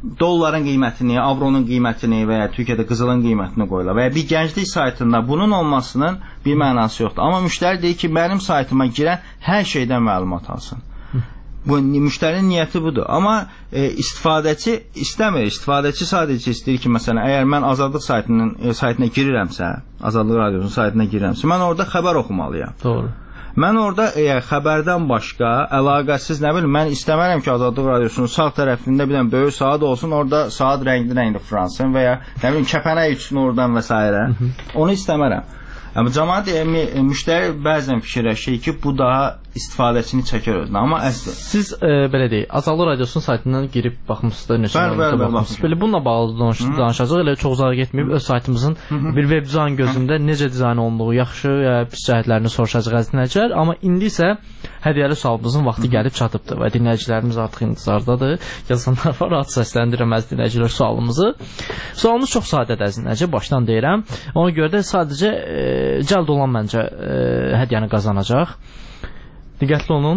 Speaker 2: dolların qiymətini, avronun qiymətini və ya Türkiyədə qızılın qiymətini qoyurlar və ya bir gənclik saytında bunun olmasının bir mənası yoxdur. Amma müştəri deyir ki, mənim saytıma girən hər şeydən məlumat alsın. Bu müştərinin niyyəti budur. Amma e, istifadəçi istəmir. İstifadəçi sadəcə istəyir ki, məsələn, əgər mən Azadlıq saytının e, saytına girirəmsə, Azadlıq radiosunun saytına girirəmsə, mən orada xəbər oxumalıyam.
Speaker 1: Doğru.
Speaker 2: Mən orada e, xəbərdən başqa əlaqəsiz nə bilim, mən istəmərəm ki, Azadlıq radiosunun sağ tərəfində bir dənə böyük saat olsun, orada saat rəngli-rəngli fransın və ya nə bilim kəpənək üçün oradan və s. Onu istəmərəm. Amma cəmaət e, müştəri bəzən fikirləşir ki, bu daha istifadəçini çəkər özünə. Amma əslində
Speaker 1: siz e, belə deyək, Azadlıq radiosunun saytından girib baxmısınız da neçə məlumatə baxmısınız. Belə bununla bağlı danış danışacağıq. Elə çox uzağa getməyib öz saytımızın Hı -hı. bir web dizayn gözündə necə dizayn olunduğu, yaxşı ya pis cəhətlərini soruşacağıq əziz dinləyicilər. Amma indi isə hədiyyəli sualımızın vaxtı gəlib çatıbdır və dinləyicilərimiz artıq intizardadır. Yazanlar var, rahat səsləndirəm əziz dinləyicilər sualımızı. Sualımız çox sadədir əziz dinləyicilər, başdan deyirəm. Ona görə də sadəcə e, cəld olan məncə e, hədiyyəni qazanacaq. Diqqətli olun.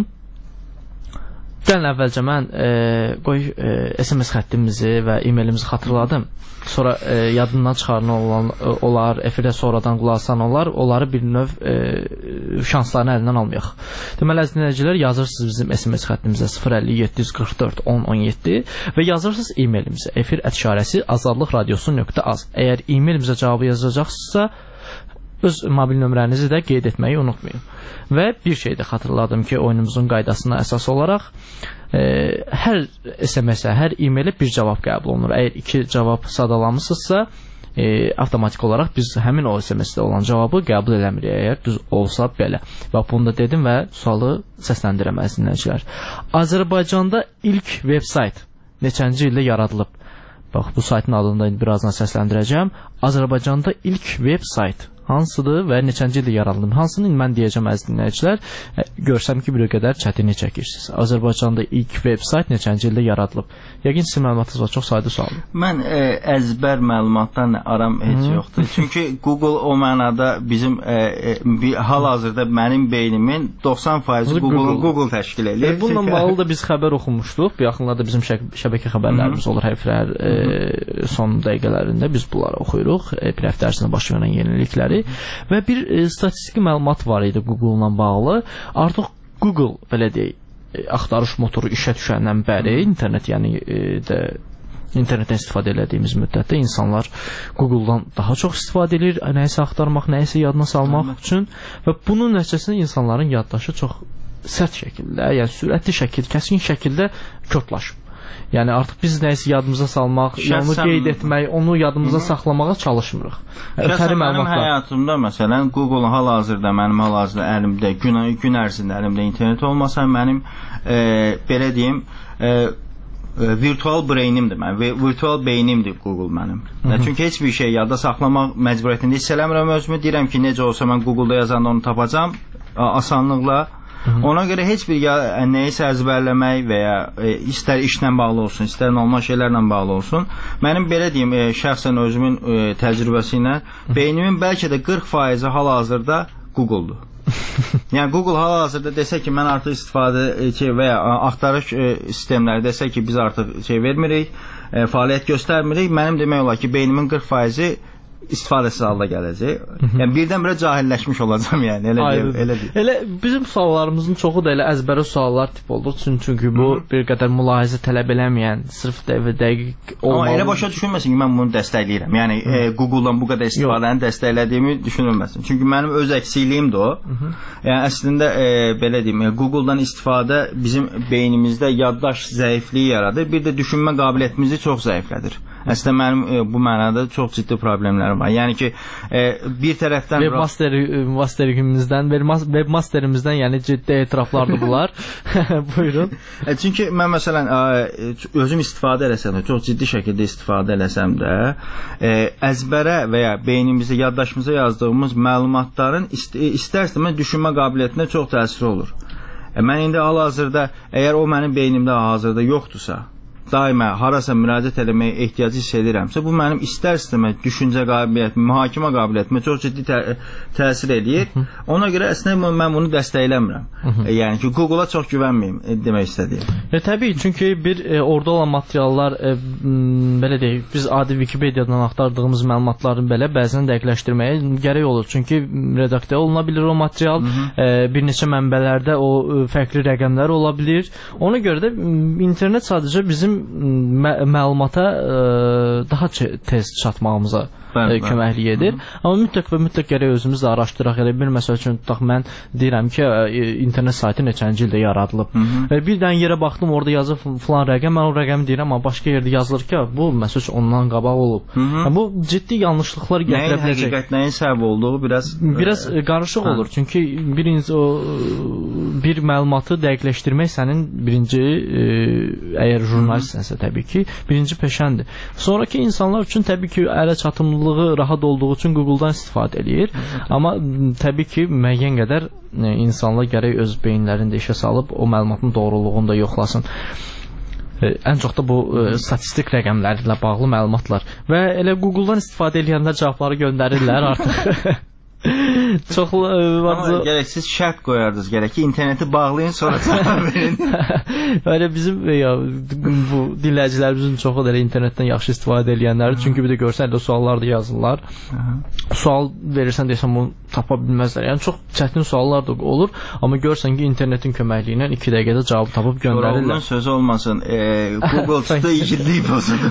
Speaker 1: Gəlin əvvəlcə mən e, qoy e, S M S xəttimizi və e-mailimizi xatırladım. Sonra e, yadından çıxaran olan, olar, efirə sonradan qulaq asan olar, onları bir növ e, şanslarını əlindən almayaq. Deməli, əziz dinləyicilər, yazırsınız bizim S M S xəttimizə sıfır əlli yeddi yüz qırx dörd on on yeddi və yazırsınız e-mailimizə efir ət işarəsi azadlıq radiosu nöqtə az. Əgər e-mailimizə cavabı yazacaqsınızsa, öz mobil nömrənizi də qeyd etməyi unutmayın. Və bir şey də xatırladım ki, oyunumuzun qaydasına əsas olaraq e, hər S M S-ə, hər e-mailə bir cavab qəbul olunur. Əgər iki cavab sadalamısınızsa, e, avtomatik olaraq biz həmin o S M S-də olan cavabı qəbul eləmirik, əgər düz olsa belə. Və bunu da dedim və sualı səsləndirəm əziz dinləyicilər. Azərbaycanda ilk veb-sayt neçənci ildə yaradılıb? Bax, bu saytın adını da birazdan səsləndirəcəm. Azərbaycanda ilk veb-sayt hansıdır və neçənci ildə yaradılıb? Hansını mən deyəcəm əziz dinləyicilər? Görsəm ki, bir qədər çətinlik çəkirsiniz. Azərbaycanda ilk veb-sayt neçənci ildə yaradılıb? Yəqin sizin məlumatınız var, çox sadə sualdır.
Speaker 2: Mən e, əzbər məlumatdan aram heç Hı. yoxdur. Çünki Google o mənada bizim e, e, hal-hazırda mənim beynimin doxsan faizi Google, Google təşkil edir.
Speaker 1: E, bununla bağlı da biz xəbər oxumuşduq. Bu yaxınlarda bizim şəbəkə xəbərlərimiz Hı. olur həftələr e, son dəqiqələrində biz bunları oxuyuruq. E, bir həftə ərzində baş verən yenilikləri və bir e, statistiki məlumat var idi Google-la bağlı. Artıq Google, belə deyək, e, axtarış motoru işə düşəndən bəri internet, yəni e, də internetdən istifadə elədiyimiz müddətdə insanlar Google-dan daha çox istifadə edir, nəyisə axtarmaq, nəyisə yadına salmaq Hı. üçün və bunun nəticəsində insanların yaddaşı çox sərt şəkildə, yəni sürətli şəkildə, kəskin şəkildə kökləşib. Yəni artıq biz nəyisə yadımıza salmaq, onu qeyd etmək, onu yadımıza Hı -hı. saxlamağa çalışmırıq.
Speaker 2: Şəxsən mənim həyatımda, məsələn, Google hal-hazırda mənim hal-hazırda əlimdə, gün, gün ərzində əlimdə internet olmasa, mənim e, belə deyim, e, e, virtual brainimdir mən, virtual beynimdir Google mənim. Hı -hı. Çünki heç bir şey yadda saxlamaq məcburiyyətində hiss eləmirəm özümü, deyirəm ki, necə olsa mən Google-da yazanda onu tapacam, asanlıqla. Ona görə heç bir nəyisə əzbərləmək və ya e, istər işlə bağlı olsun, istər normal şeylərlə bağlı olsun, mənim belə deyim, e, şəxsən özümün e, təcrübəsi ilə beynimin bəlkə də qırx faizi hal-hazırda Google-dur. Yəni Google hal-hazırda desə ki, mən artıq istifadə e, və ya axtarış e, sistemləri desə ki, biz artıq şey vermirik, e, fəaliyyət göstərmirik, mənim demək olar ki, beynimin qırx faizi istifadəsiz halda gələcək. Yəni birdən-birə cahilləşmiş olacam, yəni elə deyim, elə deyim.
Speaker 1: Elə bizim suallarımızın çoxu da elə əzbərə suallar tip olur. Çünki bu Hı -hı. bir qədər mülahizə tələb eləməyən, sırf dəqiq olmalı.
Speaker 2: Amma elə başa düşülməsin ki, mən bunu dəstəkləyirəm. Yəni e, Google-dan bu qədər istifadəni dəstəklədiyimi düşünülməsin. Çünki mənim öz əksiyiliyim də o. Hı -hı. Yəni əslində e, belə deyim, Google-dan istifadə bizim beynimizdə yaddaş zəifliyi yaradır. Bir də düşünmə qabiliyyətimizi çox zəiflədir. Əslində mənim e, bu mənada çox ciddi problemlərim var. Yəni ki, e, bir tərəfdən
Speaker 1: webmaster masterimizdən, webmasterimizdən, yəni ciddi etiraflardır bunlar. Buyurun.
Speaker 2: E, çünki mən məsələn e, özüm istifadə eləsəm də, çox ciddi şəkildə istifadə eləsəm də, e, əzbərə və ya beynimizdə, yaddaşımıza yazdığımız məlumatların ist istər-istəməz düşünmə qabiliyyətinə çox təsiri olur. E, mən indi hal-hazırda, əgər o mənim beynimdə hal-hazırda yoxdursa, daima harasa müraciət etməyə ehtiyacı hiss edirəmsə, bu mənim istər-istəməz düşüncə qabiliyyətimə, mühakimə qabiliyyətimə çox ciddi tə təsir edir. Ona görə əslində mən bunu dəstəkləmirəm. E, yəni ki, Google-a çox güvənməyim e, demək istədiyim.
Speaker 1: E, təbii, çünki bir e, orada olan materiallar e, m, belə deyək, biz adi Wikipediyadan axtardığımız məlumatları belə bəzən dəqiqləşdirməyə gərək olur. Çünki redaktə oluna bilir o material, e, bir neçə mənbələrdə o e, fərqli rəqəmlər ola bilir. Ona görə də internet sadəcə bizim mə məlumata ə, daha tez çatmağımıza ə, köməklik edir. Hı -hı. Amma mütləq və mütləq gərək özümüz də araşdıraq. Elə bir məsəl üçün tutaq, mən deyirəm ki, ə, internet saytı neçənci ildə yaradılıb. Hı -hı. Və bir dənə yerə baxdım, orada yazıb falan rəqəm, mən o rəqəmi deyirəm, amma başqa yerdə yazılır ki, bu məsəl üçün ondan qabaq olub. Hı -hı. Yəni, bu ciddi yanlışlıqlar gətirə biləcək.
Speaker 2: Həqiqət nəyin səbəb olduğu biraz
Speaker 1: biraz ə, qarışıq hə. olur. Çünki birinci o bir məlumatı dəqiqləşdirmək sənin birinci ə, əgər jurnalistsənsə təbii ki, birinci peşəndir. Sonraki insanlar üçün təbii ki, ələ çatımlılığı rahat olduğu üçün Google-dan istifadə eləyir. Amma təbii ki, müəyyən qədər e, insanlar gərək öz beyinlərində işə salıb o məlumatın doğruluğunu da yoxlasın. E, ən çox da bu e, statistik rəqəmlərlə bağlı məlumatlar. Və elə Google-dan istifadə edənlər cavabları göndərirlər artıq. Çox
Speaker 2: Amma gərək siz şərt qoyardınız, gərək ki, interneti bağlayın, sonra cavab verin.
Speaker 1: Öyle bizim ya, bu dinləyicilərimizin çoxu da elə internetdən yaxşı istifadə edənlərdir. Çünki bir də görsən də suallar da yazırlar. Sual verirsən desəm bunu tapa bilməzlər. Yəni çox çətin suallar da olur, amma görsən ki, internetin köməkliyi ilə iki dəqiqədə cavab tapıb göndərirlər.
Speaker 2: Sonra onun sözü olmasın, e, Google çıxdı igidlik bozuldu.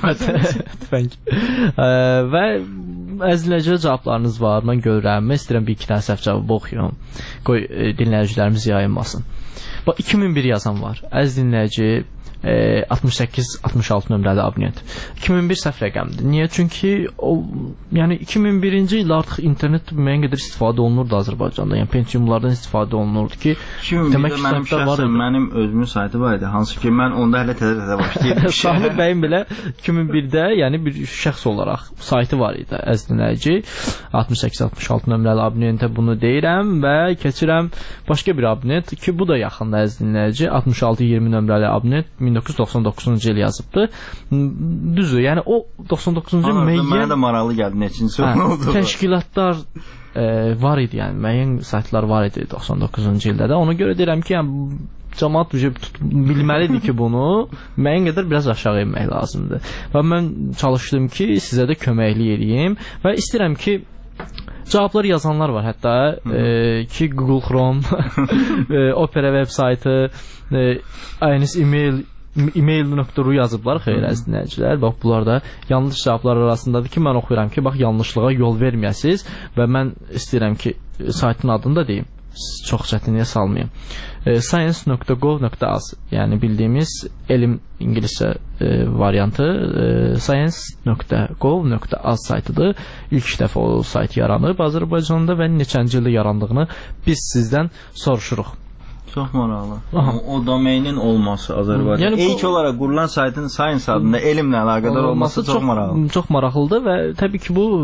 Speaker 1: Və əziləcə cavablarınız var, mən görürəm. Mən istəyirəm bir iki dənə səhv cavabı oxuyum. Qoy e, dinləyicilərimiz yayınmasın. Bax, iki min bir yazan var. Əziz dinləyici, e, altmış səkkiz altmış altı nömrəli abunent. iki min bir səhv rəqəmdir. Niyə? Çünki o, yəni iki min birinci ildə artıq internet müəyyən qədər istifadə olunurdu Azərbaycanda. Yəni Pentiumlardan istifadə olunurdu ki,
Speaker 2: demək ki, mənim şəxsən mənim özümün saytı var idi. Hansı ki, mən onda hələ təzə-təzə başlayırdım.
Speaker 1: Sahib bəyin belə iki min birdə yəni bir şəxs olaraq saytı var idi, əziz dinləyici. altmış səkkiz altmış altı nömrəli abunentə bunu deyirəm və keçirəm başqa bir abunent ki, bu da yaxında, əziz dinləyici. altmış altı iyirmi nömrəli abunent min doqquz yüz doxsan doqquzuncu il yazıbdı. Düzdür, yəni o doxsan doqquzuncu il müəyyən...
Speaker 2: Mənə də maraqlı gəldi, neçinci oldu.
Speaker 1: Təşkilatlar e, var idi, yəni müəyyən saytlar var idi doxsan doqquzuncu ildə də. Ona görə deyirəm ki, yəni, cəmaat bilməlidir ki, bunu müəyyən qədər biraz aşağı inmək lazımdır. Və mən çalışdım ki, sizə də köməklik edeyim və istəyirəm ki, cavabları yazanlar var hətta e, ki Google Chrome, e, Opera web saytı, e, aynis email email nöqtə ru yazıblar, xeyr əziz dinləyicilər. Bax, bunlar da yanlış cavablar arasındadır ki, mən oxuyuram ki, bax, yanlışlığa yol verməyəsiniz və mən istəyirəm ki, saytın adını da deyim, çox çətinliyə salmayayım. E, science nöqtə gov nöqtə az, yəni bildiyimiz elm ingiliscə e, variantı e, science nöqtə gov nöqtə az saytıdır. İlk dəfə o sayt yaranıb Azərbaycanda və neçənci ildə yarandığını biz sizdən soruşuruq.
Speaker 2: Çox maraqlı. O, o domeinin olması Azərbaycanda. Yəni, İlk bu, olaraq qurulan saytın Science adında elmlə əlaqədar olması, olması çox, çox maraqlı.
Speaker 1: Çox maraqlıdır və təbii ki, bu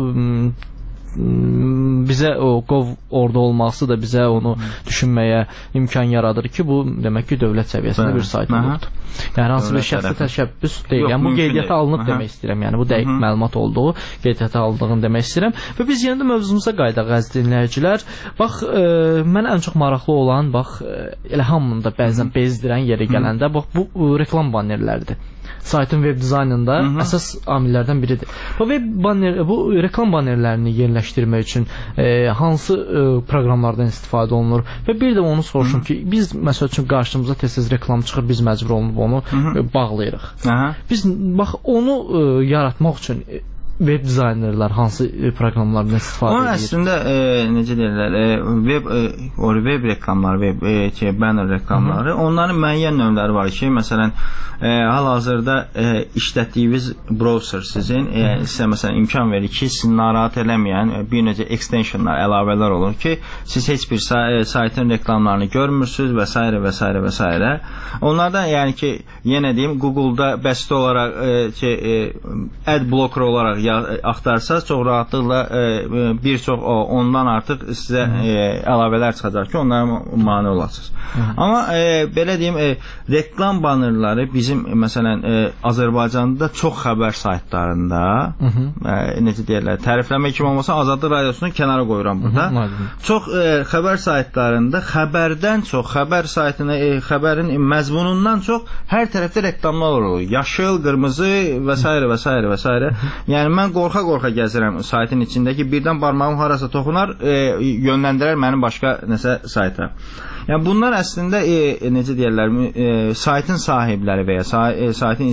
Speaker 1: bizə o Gov orada olması da bizə onu düşünməyə imkan yaradır ki, bu demək ki, dövlət səviyyəsində bir sayt olubdur. Yəni hansı bir şəxsi təşəbbüs deyil. Yəni bu qeydiyyata alınıb demək istəyirəm. Yəni bu dəqiq Hı -hı. məlumat olduğu qeydiyyata alındığını demək istəyirəm. Və biz yenə də mövzumuza qayıdaq, əziz dinləyicilər. Bax, e, mən ən çox maraqlı olan, bax, elə hamında bəzən bezdirən yerə gələndə, bax, bu reklam bannerləridir. Saytın web dizaynında Hı -hı. əsas amillərdən biridir. Bu web banner, bu reklam bannerlərini yerləşdirmək üçün e, hansı e, proqramlardan istifadə olunur və bir də onu soruşum Hı -hı. ki, biz məsəl üçün qarşımıza tez-tez reklam çıxır, biz məcbur olunub onu Hı -hı. E, bağlayırıq. Aha. Biz bax onu e, yaratmaq üçün e, web dizaynerlər hansı proqramlardan istifadə edir?
Speaker 2: O əslində e, necə deyirlər, e, web e, o web reklamları, web e, şey, banner reklamları, Hı -hı. onların müəyyən növləri var ki, məsələn, e, hal-hazırda e, işlətdiyiniz browser sizin e, sizə məsələn imkan verir ki, sizi narahat eləməyən bir necə extensionlar, əlavələr olur ki, siz heç bir say saytın reklamlarını görmürsünüz və s. və s. və s. Onlardan yəni ki, yenə deyim, Google-da bəsit olaraq e, şey, e, ad blocker olaraq ya, axtarsaz, çox rahatlıqla e, bir çox o, ondan artıq sizə e, əlavələr çıxacaq ki, onlara mane olasınız. Hı. Amma e, belə deyim, e, reklam bannerları bizim məsələn e, Azərbaycanda çox xəbər saytlarında, e, necə deyirlər, tərifləmə kimi olmasa Azadlıq Radiosunu kənara qoyuram burada. Hı -hı. Çox e, xəbər saytlarında xəbərdən çox, xəbər saytına, e, xəbərin məzmunundan çox hər tərəfdə reklamlar olur. Yaşıl, qırmızı və s. və s. və s. Yəni mən qorxa-qorxa gəzirəm saytın içindəki, birdən barmağım harasa toxunar, e, yönləndirər məni başqa nəsə sayta. Yəni bunlar əslində e, necə deyirlər, e, saytın sahibləri və ya sa e, saytın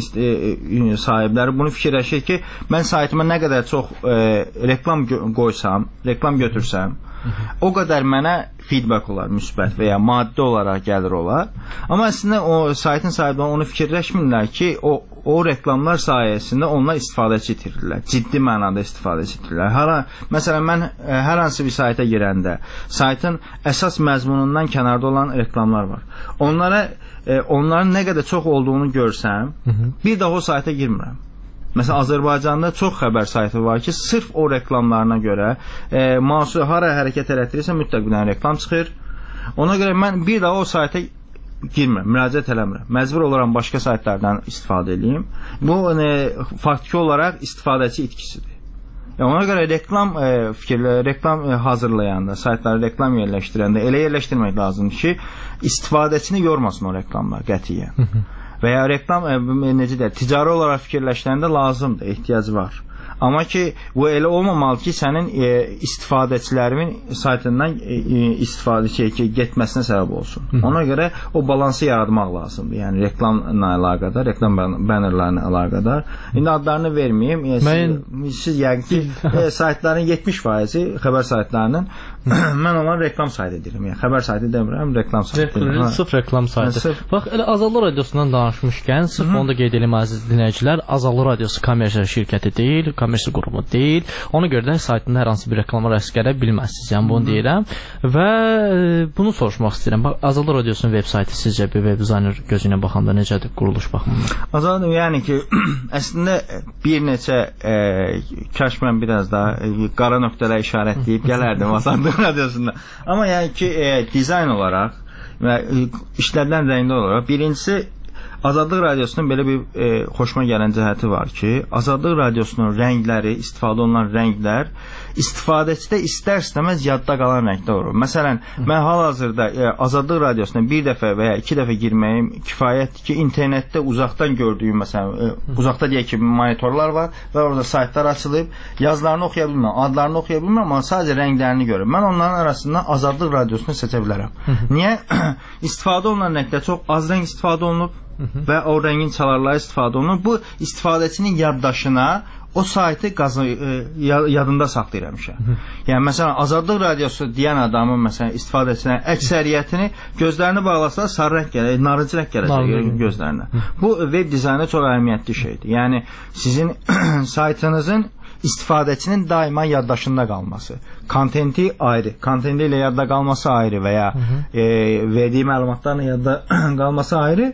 Speaker 2: e, sahibləri bunu fikirləşir ki, mən saytıma nə qədər çox e, reklam qoysam, reklam götürsəm, o qədər mənə feedback olar, müsbət və ya maddi olaraq gəlir olar. Amma əslində o saytın sahibləri onu fikirləşmirlər ki, o, o reklamlar sayəsində onlar istifadəçi itirirlər. Ciddi mənada istifadəçi itirirlər. Hala, məsələn, mən ə, hər hansı bir sayta girəndə saytın əsas məzmunundan kənarda olan reklamlar var. Onlara, ə, onların nə qədər çox olduğunu görsəm, bir daha o sayta girmirəm. Məsələn, Azərbaycanda çox xəbər saytı var ki, sırf o reklamlarına görə e, mahsul hara hərəkət elətdirirsə mütləq bir dənə reklam çıxır. Ona görə mən bir daha o sayta girmirəm, müraciət eləmirəm. Məcbur olaram başqa saytlardan istifadə edeyim. Bu e, faktiki olaraq istifadəçi itkisidir. Yəni, ona görə reklam e, fikirlə, reklam e, hazırlayanda, saytları reklam yerləşdirəndə elə yerləşdirmək lazımdır ki, istifadəçini yormasın o reklamlar qətiyyən. Və ya reklam necə deyək, ticari olaraq fikirləşəndə lazımdır, ehtiyac var. Amma ki, bu elə olmamalı ki, sənin e, istifadəçilərimin saytından e, istifadə şey, ki, getməsinə səbəb olsun. Hı -hı. Ona görə o balansı yaratmaq lazımdır. Yəni reklamla əlaqədar, reklam bannerlarına əlaqədar. İndi adlarını verməyim. E, Mən... Siz, siz yəqin ki, e, saytların yetmiş faizi xəbər saytlarının mən onları reklam saytı edirəm. Yəni xəbər saytı demirəm, reklam saytı.
Speaker 1: Sırf reklam saytı. Sırf... Bax, elə Azadlıq Radiosundan danışmışkən, sırf onu da qeyd edelim əziz dinləyicilər, Azadlıq Radiosu kommersiya şirkəti deyil, kommersiya qurumu deyil. Ona görə də saytında hər hansı bir reklama rast gələ bilməzsiniz. Yəni bunu deyirəm və bunu soruşmaq istəyirəm. Bax, Azadlıq Radiosunun veb saytı sizcə bir web dizayner gözü ilə baxanda necədir quruluş baxımından?
Speaker 2: Azadlıq, yəni ki, əslində bir neçə e, kaş mən biraz daha e, qara nöqtələ işarətləyib gələrdim Azadlıq Radiosunda. Amma yəni ki, e, dizayn olaraq və e, işlədilən rəngli olaraq birincisi Azadlıq Radiosunun belə bir e, xoşuma gələn cəhəti var ki, Azadlıq Radiosunun rəngləri, istifadə olunan rənglər istifadəçidə istər-istəməz yadda qalan rəngdə olur. Məsələn, mən hal-hazırda e, Azadlıq Radiosuna bir dəfə və ya iki dəfə girməyim kifayətdir ki, internetdə uzaqdan gördüyüm, məsələn, e, uzaqda deyək ki, monitorlar var və orada saytlar açılıb, yazılarını oxuya bilmirəm, adlarını oxuya bilmirəm, amma sadəcə rənglərini görürəm. Mən onların arasından Azadlıq Radiosunu seçə bilərəm. Niyə? İstifadə olunan rəngdə çox az rəng istifadə olunub və o rəngin çalarları istifadə olunur. Bu istifadəçinin yaddaşına o saytı qazı, e, yadında saxlayır həmişə. Yəni məsələn Azadlıq Radiosu deyən adamın məsələn istifadəçisinə əksəriyyətini gözlərini bağlasa sarı rəng gələcək, narıncı rəng gələcək gözlərinə. Bu web dizaynda çox əhəmiyyətli şeydir. Yəni sizin saytınızın istifadəçinin daima yaddaşında qalması. Kontenti ayrı, kontenti ilə yadda qalması ayrı və ya e, verdiyi məlumatlarla yadda qalması ayrı.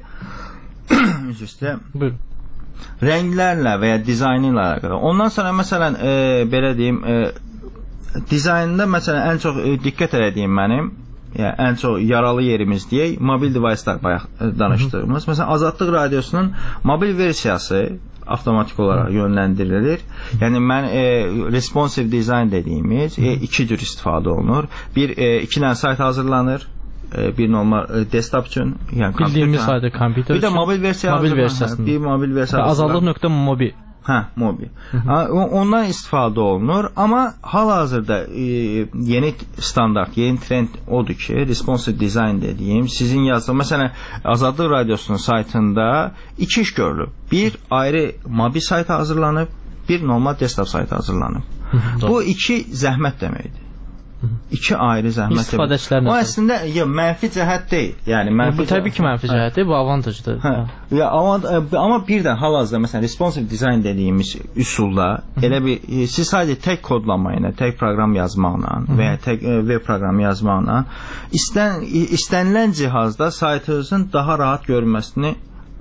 Speaker 2: Üstə rənglərlə və ya dizaynı ilə əlaqədar. Ondan sonra məsələn e, belə deyim, e, dizaynında məsələn ən çox e, diqqət elədiyim mənim, yəni ən çox yaralı yerimiz deyək, mobil device'lar bayaq e, danışdığımız. Məsələn Azadlıq Radiosunun mobil versiyası avtomatik olaraq yönləndirilir. Yəni mən e, responsive design dediyimiz e, iki cür istifadə olunur. Bir e, iki dənə sayt hazırlanır. Bir normal desktop üçün, yəni
Speaker 1: bildiyimiz sayda kompüter.
Speaker 2: Bir də mobil versiya,
Speaker 1: mobil versiyasında.
Speaker 2: Bir mobil versiya.
Speaker 1: Azadlıq.mobi.
Speaker 2: Hə, mobil. Ondan istifadə olunur, amma hal-hazırda e, yeni standart, yeni trend odur ki, responsive design dediyim, sizin yazdığınız, məsələn, Azadlıq Radiosunun saytında iki iş görülüb. Bir ayrı mobil sayt hazırlanıb, bir normal desktop sayt hazırlanıb. Bu iki zəhmət deməkdir. İki ayrı zəhmət.
Speaker 1: İstifadəçilərin.
Speaker 2: O əslində ya mənfi cəhət deyil. Yəni mənfi.
Speaker 1: Bu təbii ki, mənfi cəhətdir, bu avantajdır.
Speaker 2: Hə. Ya amma birdən hal-hazırda məsələn responsive design dediyimiz üsulla elə bir siz sadəcə tək kodlama ilə, tək proqram yazmaqla və ya tək web proqramı yazmaqla istən istənilən cihazda saytınızın daha rahat görünməsini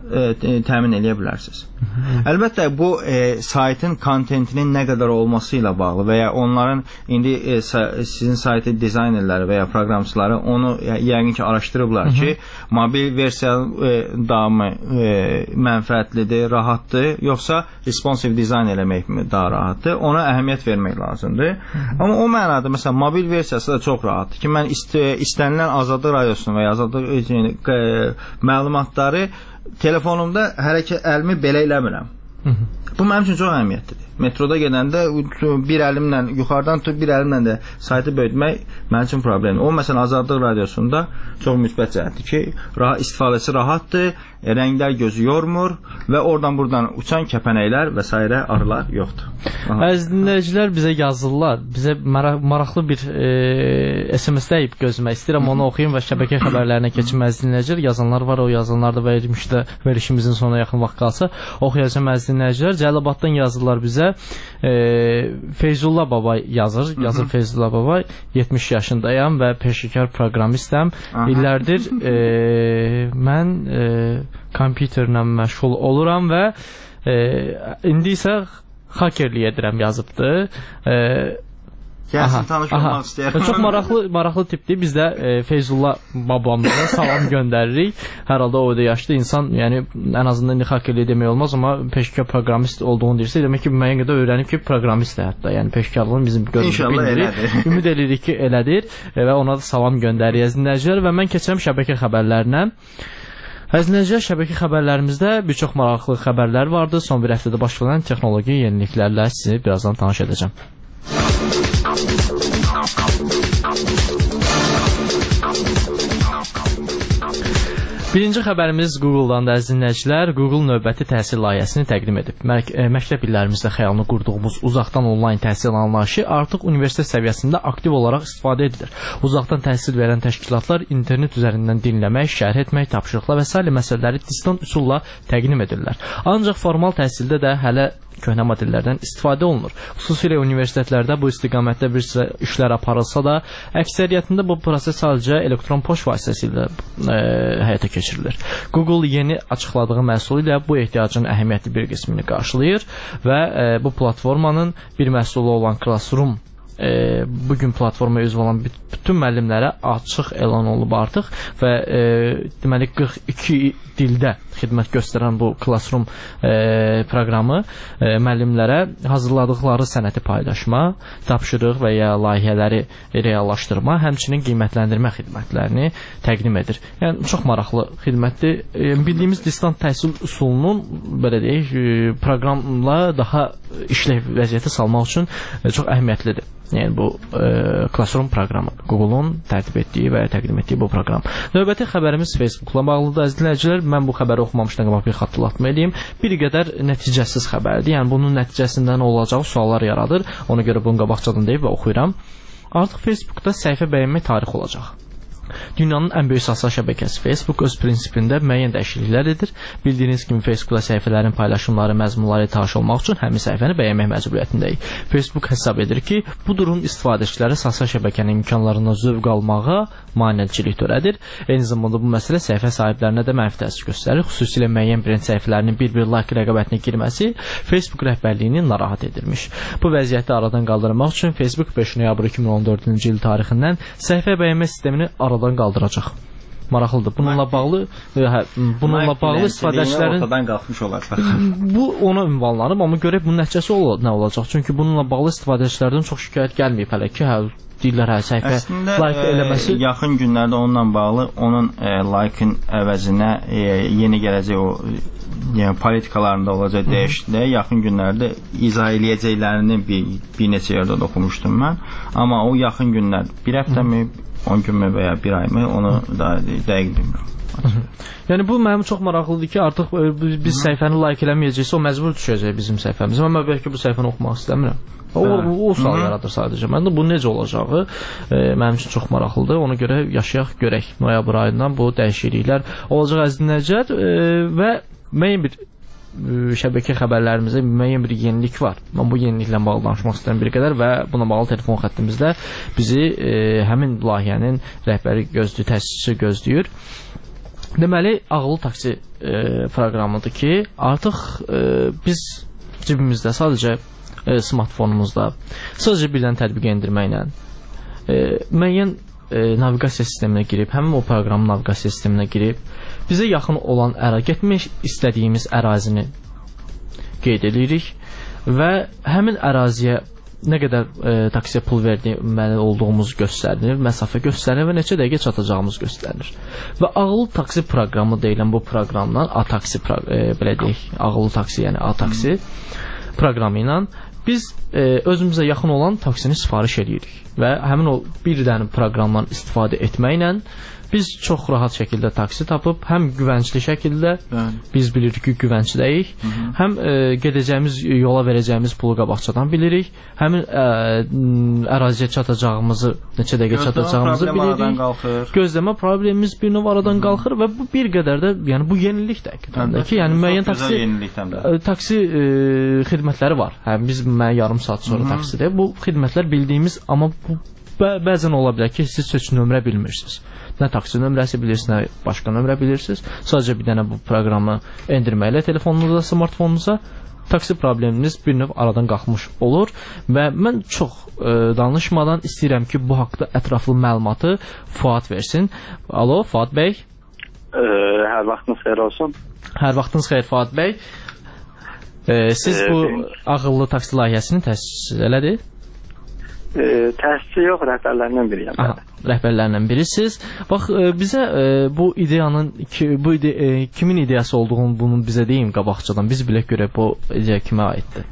Speaker 2: e, təmin edə bilərsiniz. Əlbəttə bu e, saytın kontentinin nə qədər olması ilə bağlı və ya onların indi e, sizin saytı dizaynerləri və ya proqramçıları onu yəqin ki araşdırıblar ki, mobil versiya e, daha mı e, mənfəətlidir, rahatdır, yoxsa responsive dizayn eləmək daha rahatdır. Ona əhəmiyyət vermək lazımdır. Hı -hı. Amma o mənada məsələn mobil versiyası da çox rahatdır ki, mən ist istənilən Azadlıq Radiosunu və ya Azadlıq e, məlumatları telefonumda hərəkət əlimi belə eləmirəm. Hı -hı. Bu mənim üçün çox əhəmiyyətlidir. Metroda gedəndə bir əlimlə yuxarıdan tutub bir əlimlə də saytı böyütmək mənim üçün problemdir. O məsələn Azadlıq Radiosunda çox müsbət cəhətdir ki, rahat, istifadəsi rahatdır, rənglər gözü yormur və oradan buradan uçan kəpənəklər və s. arılar yoxdur.
Speaker 1: Əziz dinləyicilər bizə yazırlar. Bizə mara maraqlı bir e, S M S deyib gözləmək istəyirəm, onu oxuyum və şəbəkə xəbərlərinə keçim. Əziz dinləyicilər, yazanlar var, o yazanlar da verilmişdə verilişimizin sonuna yaxın vaxt qalsa oxuyacağım. Əziz dinləyicilər, Cəlilabaddan yazırlar bizə. E, Feyzullah baba yazır. Yazır Feyzullah baba. yetmiş yaşındayam və peşəkar proqramistəm. İllərdir e, mən e, kompüterlə məşğul oluram və e, indi isə hakerlik edirəm yazıbdır. E,
Speaker 2: Gəlsin tanış olmaq istəyirəm.
Speaker 1: Çox maraqlı, maraqlı tipdir. Biz də e, Feyzullah babamıza salam göndəririk. Hər halda o da yaşlı insan, yəni ən azından indi hakerlik demək olmaz, amma peşəkar proqramist olduğunu deyirsə, demək ki, müəyyən qədər öyrənib ki, proqramistdir hətta. Yəni peşəkarlığın bizim görünür. Ümid edirik ki, elədir və ona da salam göndəririk əziz və mən keçirəm şəbəkə xəbərlərinə. Əziz dinləyicilər, şəbəkə xəbərlərimizdə bir çox maraqlı xəbərlər vardı. Son bir həftədə baş verən texnoloji yeniliklərlə sizi birazdan tanış edəcəm. Birinci xəbərimiz Google-dan da əziz dinləyicilər. Google növbəti təhsil layihəsini təqdim edib. Mək məktəb illərimizdə xəyalını qurduğumuz uzaqdan onlayn təhsil anlayışı artıq universitet səviyyəsində aktiv olaraq istifadə edilir. Uzaqdan təhsil verən təşkilatlar internet üzərindən dinləmək, şərh etmək, tapşırıqlar və sair məsələləri distant üsulla təqdim edirlər. Ancaq formal təhsildə də hələ köhnə modellərdən istifadə olunur. Xüsusilə universitetlərdə bu istiqamətdə bir sıra işlər aparılsa da, əksəriyyətində bu proses sadəcə elektron poçt vasitəsilə e, həyata keçirilir. Google yeni açıqladığı məhsulu ilə bu ehtiyacın əhəmiyyətli bir qismini qarşılayır və e, bu platformanın bir məhsulu olan Classroom E, bugün platformaya üzv olan bütün müəllimlərə açıq elan olub artıq və e, deməli qırx iki dildə xidmət göstərən bu Classroom e, proqramı e, müəllimlərə hazırladıqları sənəti paylaşma, tapşırıq və ya layihələri reallaşdırma, həmçinin qiymətləndirmə xidmətlərini təqdim edir. Yəni çox maraqlı xidmətdir. E, bildiyimiz distant təhsil üsulunun belə deyək, e, proqramla daha işləv vəziyyətə salmaq üçün e, çox əhəmiyyətlidir. Yəni bu e, Classroom proqramı, Google-un tərtib etdiyi və təqdim etdiyi bu proqram. Növbəti xəbərimiz Facebook-la bağlıdır. Əziz dinləyicilər, mən bu xəbəri oxumamışdan qabaq bir xatırlatma edeyim. Bir qədər nəticəsiz xəbərdir. Yəni bunun nəticəsində nə olacağı suallar yaradır. Ona görə bunu qabaqcadan deyib və oxuyuram. Artıq Facebook-da səhifə bəyənmək tarixi olacaq. Dünyanın ən böyük sosial şəbəkəsi Facebook öz prinsipində müəyyən dəyişikliklər edir. Bildiyiniz kimi Facebookda səhifələrin paylaşımları, məzmunları tanış olmaq üçün həmin səhifəni bəyənmək məcburiyyətindəyik. Facebook hesab edir ki, bu durum istifadəçiləri sosial şəbəkənin imkanlarından zövq almağa maneçilik törədir. Eyni zamanda bu məsələ səhifə sahiblərinə də mənfi təsir göstərir. Xüsusilə müəyyən brend səhifələrinin bir-bir like rəqabətinə girməsi Facebook rəhbərliyini narahat edirmiş. Bu vəziyyəti aradan qaldırmaq üçün Facebook beş noyabr iki min on dördüncü il tarixindən səhifə bəyənmə sistemini aradan qaldıracaq. Maraqlıdır. Bununla bağlı hə, bununla bağlı istifadəçilərin
Speaker 2: ortadan qalxmış olar.
Speaker 1: Bu ona ünvanlanıb, amma görək bunun nəticəsi ol nə olacaq? Çünki bununla bağlı istifadəçilərdən çox şikayət gəlməyib hələ ki, hə deyirlər hə səhifə like eləməsi.
Speaker 2: Yaxın günlərdə onunla bağlı onun e, like-ın əvəzinə e, yeni gələcək o yəni politikalarında olacaq dəyişikliklər yaxın günlərdə izah eləyəcəklərini bir, bir neçə yerdə oxumuşdum mən. Amma o yaxın günlər bir həftəmi, on günmü və ya bir ayımı onu da dəqiq bilmirəm.
Speaker 1: Yəni bu mənim çox maraqlıdır ki, artıq biz səhifəni like eləməyəcəksə o məcbur düşəcək bizim səhifəmizə. Mən bəlkə bu səhifəni oxumaq istəmirəm. O, o, o sual yaradır sadəcə. Məndə bu necə olacağı e, mənim üçün çox maraqlıdır. Ona görə yaşayaq, görək. Noyabr ayından bu dəyişikliklər olacaq əziz dinləyicilər e, və müəyyən bir e, şəbəkə xəbərlərimizdə müəyyən bir yenilik var. Mən bu yeniliklə bağlı danışmaq istəyirəm bir qədər və buna bağlı telefon xəttimizdə bizi e, həmin layihənin rəhbəri gözləyir, təsisçisi gözləyir. Deməli, ağıllı taksi e, proqramıdır ki, artıq e, biz cibimizdə sadəcə e, smartfonumuzda sadəcə bir dənə tətbiq endirməklə e, müəyyən e, naviqasiya sisteminə girib, həmin o proqramın naviqasiya sisteminə girib, bizə yaxın olan əra, getmək istədiyimiz ərazini qeyd edirik və həmin əraziyə nə qədər e, taksiyə pul verməli olduğumuz göstərilir, məsafə göstərilir və neçə dəqiqə çatacağımız göstərilir. Və ağıllı taksi proqramı deyilən bu proqramdan A-taksi, e, belə deyək, ağıllı taksi, yəni A-taksi proqramı ilə biz e, özümüzə yaxın olan taksini sifariş edirik və həmin o bir dənə proqramdan istifadə etməklə biz çox rahat şəkildə taksi tapıb, həm güvəncli şəkildə, bəli, biz bilirik ki, güvəncləyik, hı -hı. həm e, gedəcəyimiz yola verəcəyimiz pulu qabaqcadan bilirik, həmin e, əraziyə çatacağımızı, neçə dəqiqə gözləmə çatacağımızı bilirik. Gözləmə problemimiz bir növ aradan qalxır və bu bir qədər də, yəni bu yenilik də ki, yəni müəyyən taksi, e, taksi e, xidmətləri var. Hə, biz müəyyən yarım saat sonra Hı -hı. taksidə bu xidmətlər bildiyimiz, amma bu bəzən ola bilər ki, siz heç nömrə bilmirsiniz. Nə taksi nömrəsi bilirsiniz, nə başqa nömrə bilirsiniz. Sadəcə bir dənə bu proqramı endirməklə telefonunuza, smartfonunuza taksi probleminiz bir növ aradan qalxmış olur və mən çox e, danışmadan istəyirəm ki, bu haqda ətraflı məlumatı Fuad versin. Alo, Fuad bəy.
Speaker 3: E, hər vaxtınız xeyir olsun.
Speaker 1: Hər vaxtınız xeyir, Fuad bəy. E, siz e, bu benim... ağıllı taksi layihəsini təsis elədir?
Speaker 3: E, təsisçi yox, rəhbərlərindən biriyəm.
Speaker 1: Aha, rəhbərlərindən birisiz. Bax, e, bizə e, bu ideyanın ki, bu ide, e, kimin ideyası olduğunu bunu bizə deyin qabaqcadan. Biz bilək görək bu ideya kimə aiddir.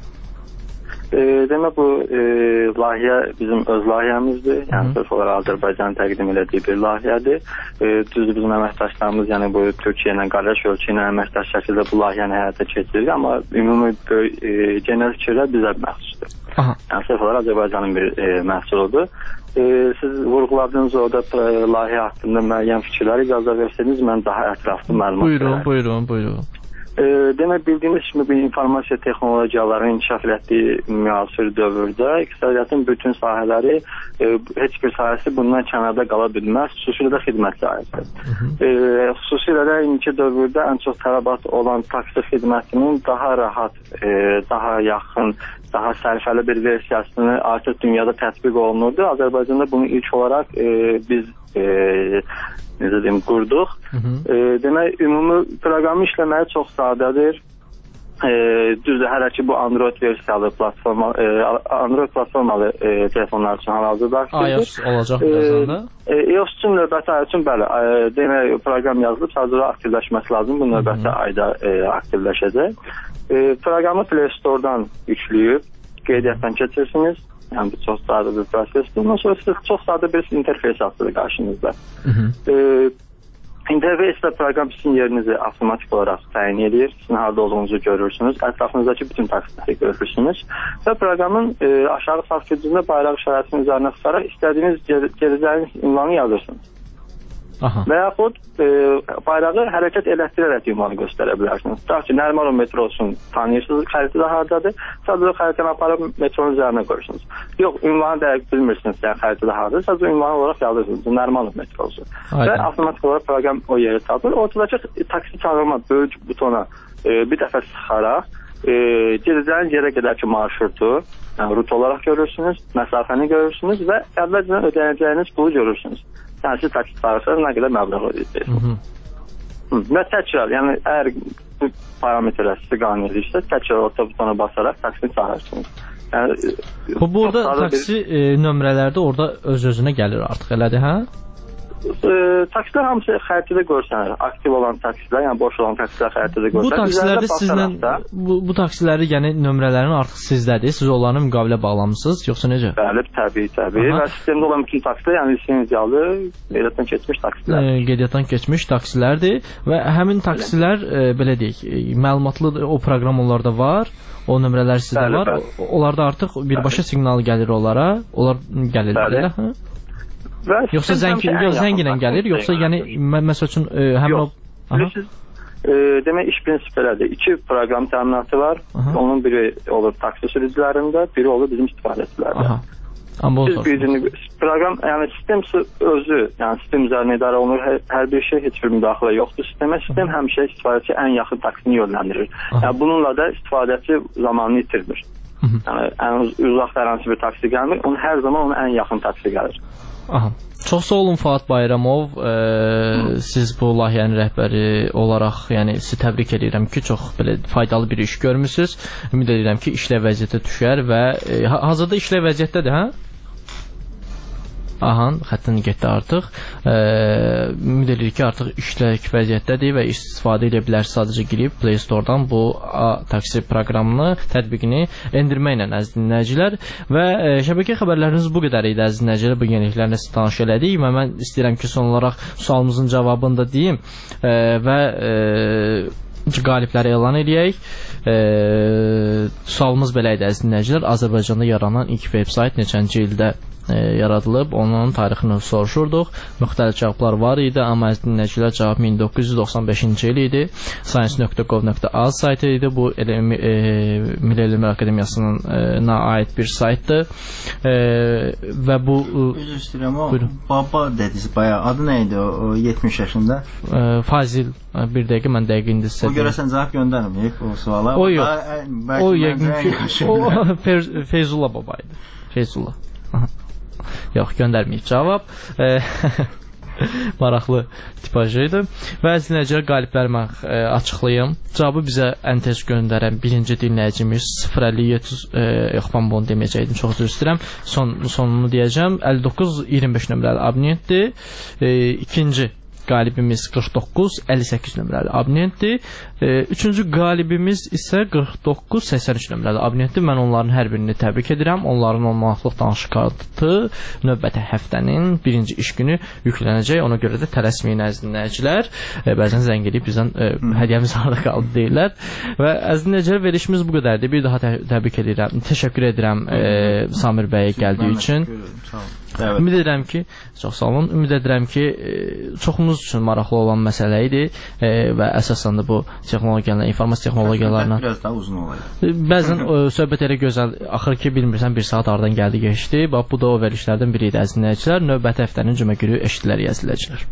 Speaker 3: E, demək bu e, layihə bizim öz layihəmizdir. Yəni sırf olaraq Azərbaycanın təqdim elədiyi bir layihədir. E, düzdür, bizim əməkdaşlarımız, yəni bu Türkiyə ilə qardaş ölkə ilə əməkdaş şəkildə bu layihəni həyata keçirir, amma ümumi e, genel fikirlər bizə məxsusdur. Aha. Yəni sırf olaraq Azərbaycanın bir e, məhsuludur. E, siz vurğuladığınız orada e, layihə haqqında müəyyən fikirləri icazə verseniz, mən daha ətraflı məlumat
Speaker 1: buyurun, verəm. Buyurun, buyurun.
Speaker 3: E, demək, bildiyimiz kimi bir informasiya texnologiyalarının inkişaf etdiyi müasir dövrdə iqtisadiyyatın bütün sahələri, e, heç bir sahəsi bundan kənarda qala bilməz, xüsusilə də xidmət sahəsi. E, xüsusilə də indiki dövrdə ən çox tələbat olan taksi xidmətinin daha rahat, e, daha yaxın, daha sərfəli bir versiyasını artıq dünyada tətbiq olunurdu. Azərbaycanda bunu ilk olaraq e, biz e, necə deyim, qurduq. E, demək, ümumi proqramı işləməyi çox sadədir. E, düzdür, hələ ki bu Android versiyalı platforma, e, Android platformalı e, telefonlar üçün hal-hazırda aktivdir.
Speaker 1: iOS olacaq birazdan da.
Speaker 3: E, iOS üçün növbəti ay üçün bəli, e, demək, proqram yazılıb, sadəcə aktivləşməsi lazım. Bu növbəti ayda e, aktivləşəcək. E, proqramı Play Store-dan yükləyib, qeydiyyatdan keçirsiniz. Yəni bu çox sadə bir prosesdir. Ondan sonra siz çox sadə bir interfeys açılır qarşınızda. E, interfeysdə proqram sizin yerinizi avtomatik olaraq təyin edir. Sizin harada olduğunuzu görürsünüz. Ətrafınızdakı bütün taksiləri görürsünüz. Və proqramın e, aşağı sağ küncündə bayraq işarəsinin üzərinə tutaraq istədiyiniz gedəcəyiniz ünvanı yazırsınız. Aha. Və yaxud e, bayrağı hərəkət elətdirərək ünvanı göstərə bilərsiniz. Tutaq ki, Nərmanov metrosun tanıyırsınız, xəritədə haradadır. Sadəcə xəritəni aparıb metronun üzərinə qoyursunuz. Yox, ünvanı dəqiq bilmirsiniz, yəni xəritədə haradadır. Sadəcə ünvanı olaraq yazırsınız. Nərmanov metrosu. Aynen. Və avtomatik olaraq proqram o yeri tapır. Ortadakı taksi çağırma böyük butona e, bir dəfə sıxaraq e, gedəcəyiniz yerə qədərki marşrutu, yəni rut olaraq görürsünüz, məsafəni görürsünüz və əvvəlcədən ödənəcəyiniz pulu görürsünüz. Yəni siz taksi çağırsanız nə qədər məbləğ ödəyəcəksiniz. Və təkrar, yəni əgər bu parametrlər sizi qane edirsə, təkrar orta butona basaraq taksini çağırırsınız. Yəni,
Speaker 1: bu burada taksi bir... e, nömrələrdə orada öz-özünə gəlir artıq, elədir, hə?
Speaker 3: E, taksilər hamısı xəritədə görsənir. Aktiv olan taksilər, yəni boş olan taksilər xəritədə görsənir.
Speaker 1: Bu taksilərdə sizlə, bu, bu taksiləri, yəni nömrələrin artıq sizdədir. Siz onların müqavilə bağlamısınız, yoxsa necə?
Speaker 3: Bəli, təbii, təbii. Aha. Və sistemdə olan bütün taksilər, yəni lisenziyalı, qeydiyyatdan keçmiş taksilər.
Speaker 1: E, qeydiyyatdan keçmiş taksilərdir və həmin taksilər, e, belə deyək, e, məlumatlı o proqram onlarda var. O nömrələr sizdə bəli, var. Bəli. Onlarda artıq birbaşa siqnal gəlir onlara. Onlar gəlir. Bəli. Hə? Yoxsa zəng ilə gəlir, yoxsa yəni məsəl üçün həmin o...
Speaker 3: Bilirsiniz, e, demək iş prinsipi elədir. İki proqram təminatı var. Aha. Onun biri olur taksi sürücülərində, biri olur bizim istifadəçilərdə.
Speaker 1: Amma
Speaker 3: Siz bildiyiniz proqram, yəni sistem özü, yəni sistem üzərinə idarə olunur. Hər, hər bir şey, heç bir müdaxilə yoxdur sistemə. Sistem həmişə istifadəçi ən yaxın taksini yönləndirir. Yəni bununla da istifadəçi zamanını itirmir. Yəni ən uzaq hər hansı bir taksi gəlmir, onun hər zaman onun ən yaxın taksi gəlir.
Speaker 1: Aha. Çox sağ olun Fuad Bayramov. Ee, siz bu layihənin rəhbəri olaraq, yəni sizi təbrik edirəm ki, çox belə faydalı bir iş görmüsünüz. Ümid edirəm ki, işlə vəziyyətə düşər və e, hazırda işlə vəziyyətdədir, hə? Aha, xəttin getdi artıq. E, ümid edirik ki, artıq işlək vəziyyətdədir və istifadə edə bilər. Sadəcə girib Play Store-dan bu taksi proqramını, tətbiqini endirməklə əziz dinləyicilər. Və e, şəbəkə xəbərləriniz bu qədər idi əziz dinləyicilər. Bu yeniliklərlə sizi tanış elədik və mən istəyirəm ki, son olaraq sualımızın cavabını da deyim e, və e, qalibləri elan edək. E, sualımız belə idi əziz dinləyicilər. Azərbaycanda yaranan ilk veb-sayt neçənci ildə E, yaradılıb, onun tarixini soruşurduq. Müxtəlif cavablar var idi, amma əziz dinləyicilər cavab min doqquz yüz doxsan beşinci il idi. science nöqtə gov nöqtə az saytı idi. Bu e, Milli Elmlər Akademiyasının e, aid bir saytdır. E, və bu
Speaker 2: Üzr istəyirəm, o baba dediniz bayağı. Adı nə idi o yetmiş yaşında?
Speaker 1: E, Fazil. Bir dəqiqə, mən dəqiq indi sizə.
Speaker 2: O görəsən cavab göndərməyib o suala.
Speaker 1: O yox. O yəqin ki, o Feyzullah baba idi. Feyzullah. Yox, göndərməyib cavab. E, maraqlı tipajı idi. Və əziz dinləyicilər, qalibləri mən e, açıqlayım. Cavabı bizə ən tez göndərən birinci dinləyicimiz sıfır əlli yeddi e, yox, mən bunu deməyəcəkdim, çox üzr istəyirəm. Son, sonunu deyəcəm. əlli doqquz iyirmi beş nömrəli abonentdir. E, ikinci qalibimiz qırx doqquz əlli səkkiz nömrəli abonentdir. E, üçüncü qalibimiz isə qırx doqquz səksən üç nömrəli abonentdir. Mən onların hər birini təbrik edirəm. Onların on manatlıq danışıq kartı növbəti həftənin birinci iş günü yüklənəcək. Ona görə də tələsməyin əziz dinləyicilər. E, bəzən zəng edib bizdən e, hədiyyəmiz harada qaldı deyirlər. Və əziz dinləyicilər, verilişimiz bu qədərdir. Bir daha tə təbrik edirəm. Təşəkkür edirəm e, Samir bəyə gəldiyi üçün. Evet. Ümid edirəm ki, çox sağ olun. Ümid edirəm ki, çoxumuz üçün maraqlı olan məsələ idi e, və əsasən də bu texnologiyalarla, informasiya texnologiyalarla
Speaker 2: biraz daha uzun olaydı.
Speaker 1: Bəzən e, söhbət elə gözəl axır ki, bilmirsən bir saat aradan gəldi keçdi. Bax bu da o verilişlərdən biri idi əziz dinləyicilər. Növbəti həftənin cümə günü eşitdilər izləyicilər.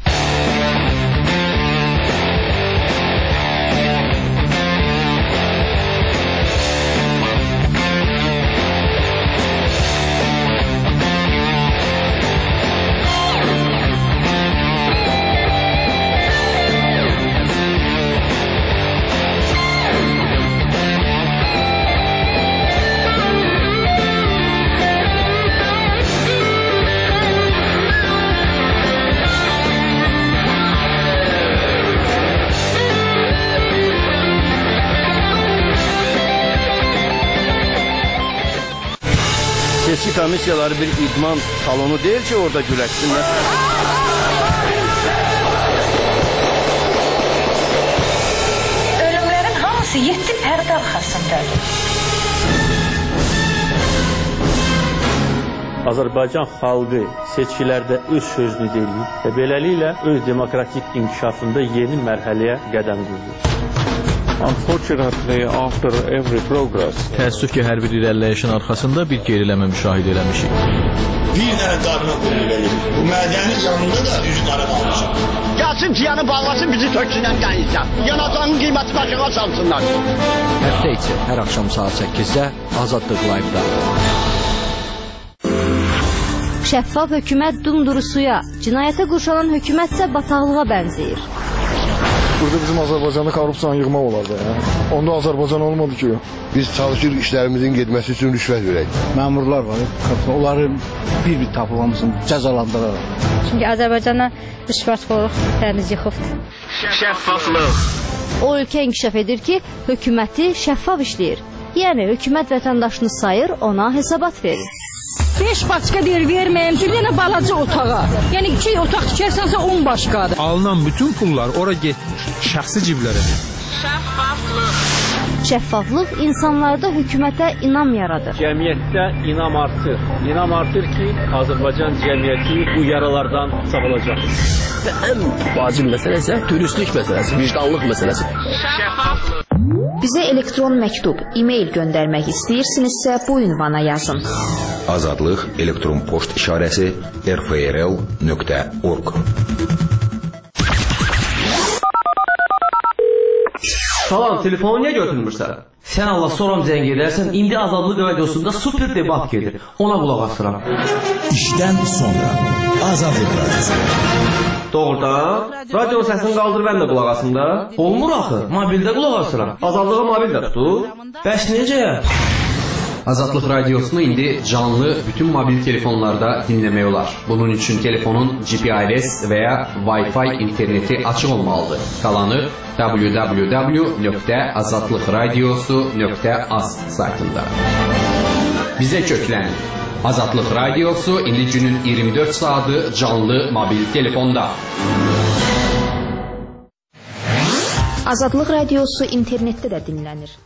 Speaker 4: Seçki komissiyaları bir idman salonu deyil ki, orada güləşsinlər.
Speaker 5: Ölümlərin hamısı yeddi pərdə arxasındadır.
Speaker 6: Azərbaycan xalqı seçkilərdə öz sözünü deyir və beləliklə öz demokratik inkişafında yeni mərhələyə qədəm qoyur.
Speaker 7: Unfortunately, after every progress,
Speaker 8: təəssüf ki, hər bir irəliləyişin arxasında bir geriləmə müşahidə eləmişik.
Speaker 9: Bir dənə qarına qulun verir. Bu mədənin yanında da üç qara qalmışım. Gəlsin ciyanı bağlasın, bizi töksünən qənizdən. Yanacağının qiyməti başına salsınlar.
Speaker 10: Həftə içi hər axşam saat səkkizdə Azadlıq Live-da.
Speaker 11: Şəffaf hökumət dumduru suya, cinayətə qurşalan hökumətsə bataqlığa bənzəyir.
Speaker 12: Burada bizim Azərbaycanda korrupsiyanı yığmaq olardı. Ya. Onda Azərbaycan olmadı ki.
Speaker 13: Biz çalışırıq işlərimizin getməsi üçün rüşvət verək.
Speaker 14: Məmurlar var, onların bir-bir tapılmasını cəzalandıraraq.
Speaker 15: Çünki Azərbaycana rüşvətxorluq dəniz yıxıbdır.
Speaker 16: Şəffaflıq.
Speaker 11: O ölkə inkişaf edir ki, hökuməti şəffaf işləyir. Yəni hökumət vətəndaşını sayır, ona hesabat verir.
Speaker 17: beş başqa deyir verməyim, bir dənə balaca otağa. Yəni iki otaq tikərsənsə on başqadır.
Speaker 18: Alınan bütün pullar ora getmir, şəxsi ciblərə.
Speaker 16: Şəffaflıq.
Speaker 11: Şəffaflıq insanlarda hökumətə inam yaradır.
Speaker 6: Cəmiyyətdə inam artır. İnam artır ki, Azərbaycan cəmiyyəti bu yaralardan sağalacaq.
Speaker 10: Və ən vacib məsələ isə dürüstlük məsələsi, vicdanlıq məsələsi.
Speaker 16: Şəffaflıq.
Speaker 19: Bizə elektron məktub, e-mail göndərmək istəyirsinizsə bu ünvana yazın.
Speaker 20: Azadlıq elektron poçt işarəsi r f r l nöqtə org.
Speaker 21: Salam, telefonu niyə götürmürsən? Sən Allah soram zəng edərsən, indi Azadlıq radiosunda super debat gedir. Ona qulaq asıram.
Speaker 22: İşdən sonra Azadlıq radiosu.
Speaker 21: Doğrudan, radionun səsini qaldır, mən də qulaq asım da. Olmur axı, mobildə qulaq asıram. Azadlığı mobildə tutur. Bəs necə?
Speaker 23: Azadlıq radiosunu indi canlı bütün mobil telefonlarda dinləmək olar. Bunun üçün telefonun G P R S və ya Wi-Fi interneti açıq olmalıdır. Qalanı w w w nöqtə azadlıq radiosu nöqtə az saytında. Bizə köklənin. Azadlıq radiosu indi günün iyirmi dörd saatı canlı mobil telefonda.
Speaker 19: Azadlıq radiosu internetdə də dinlənir.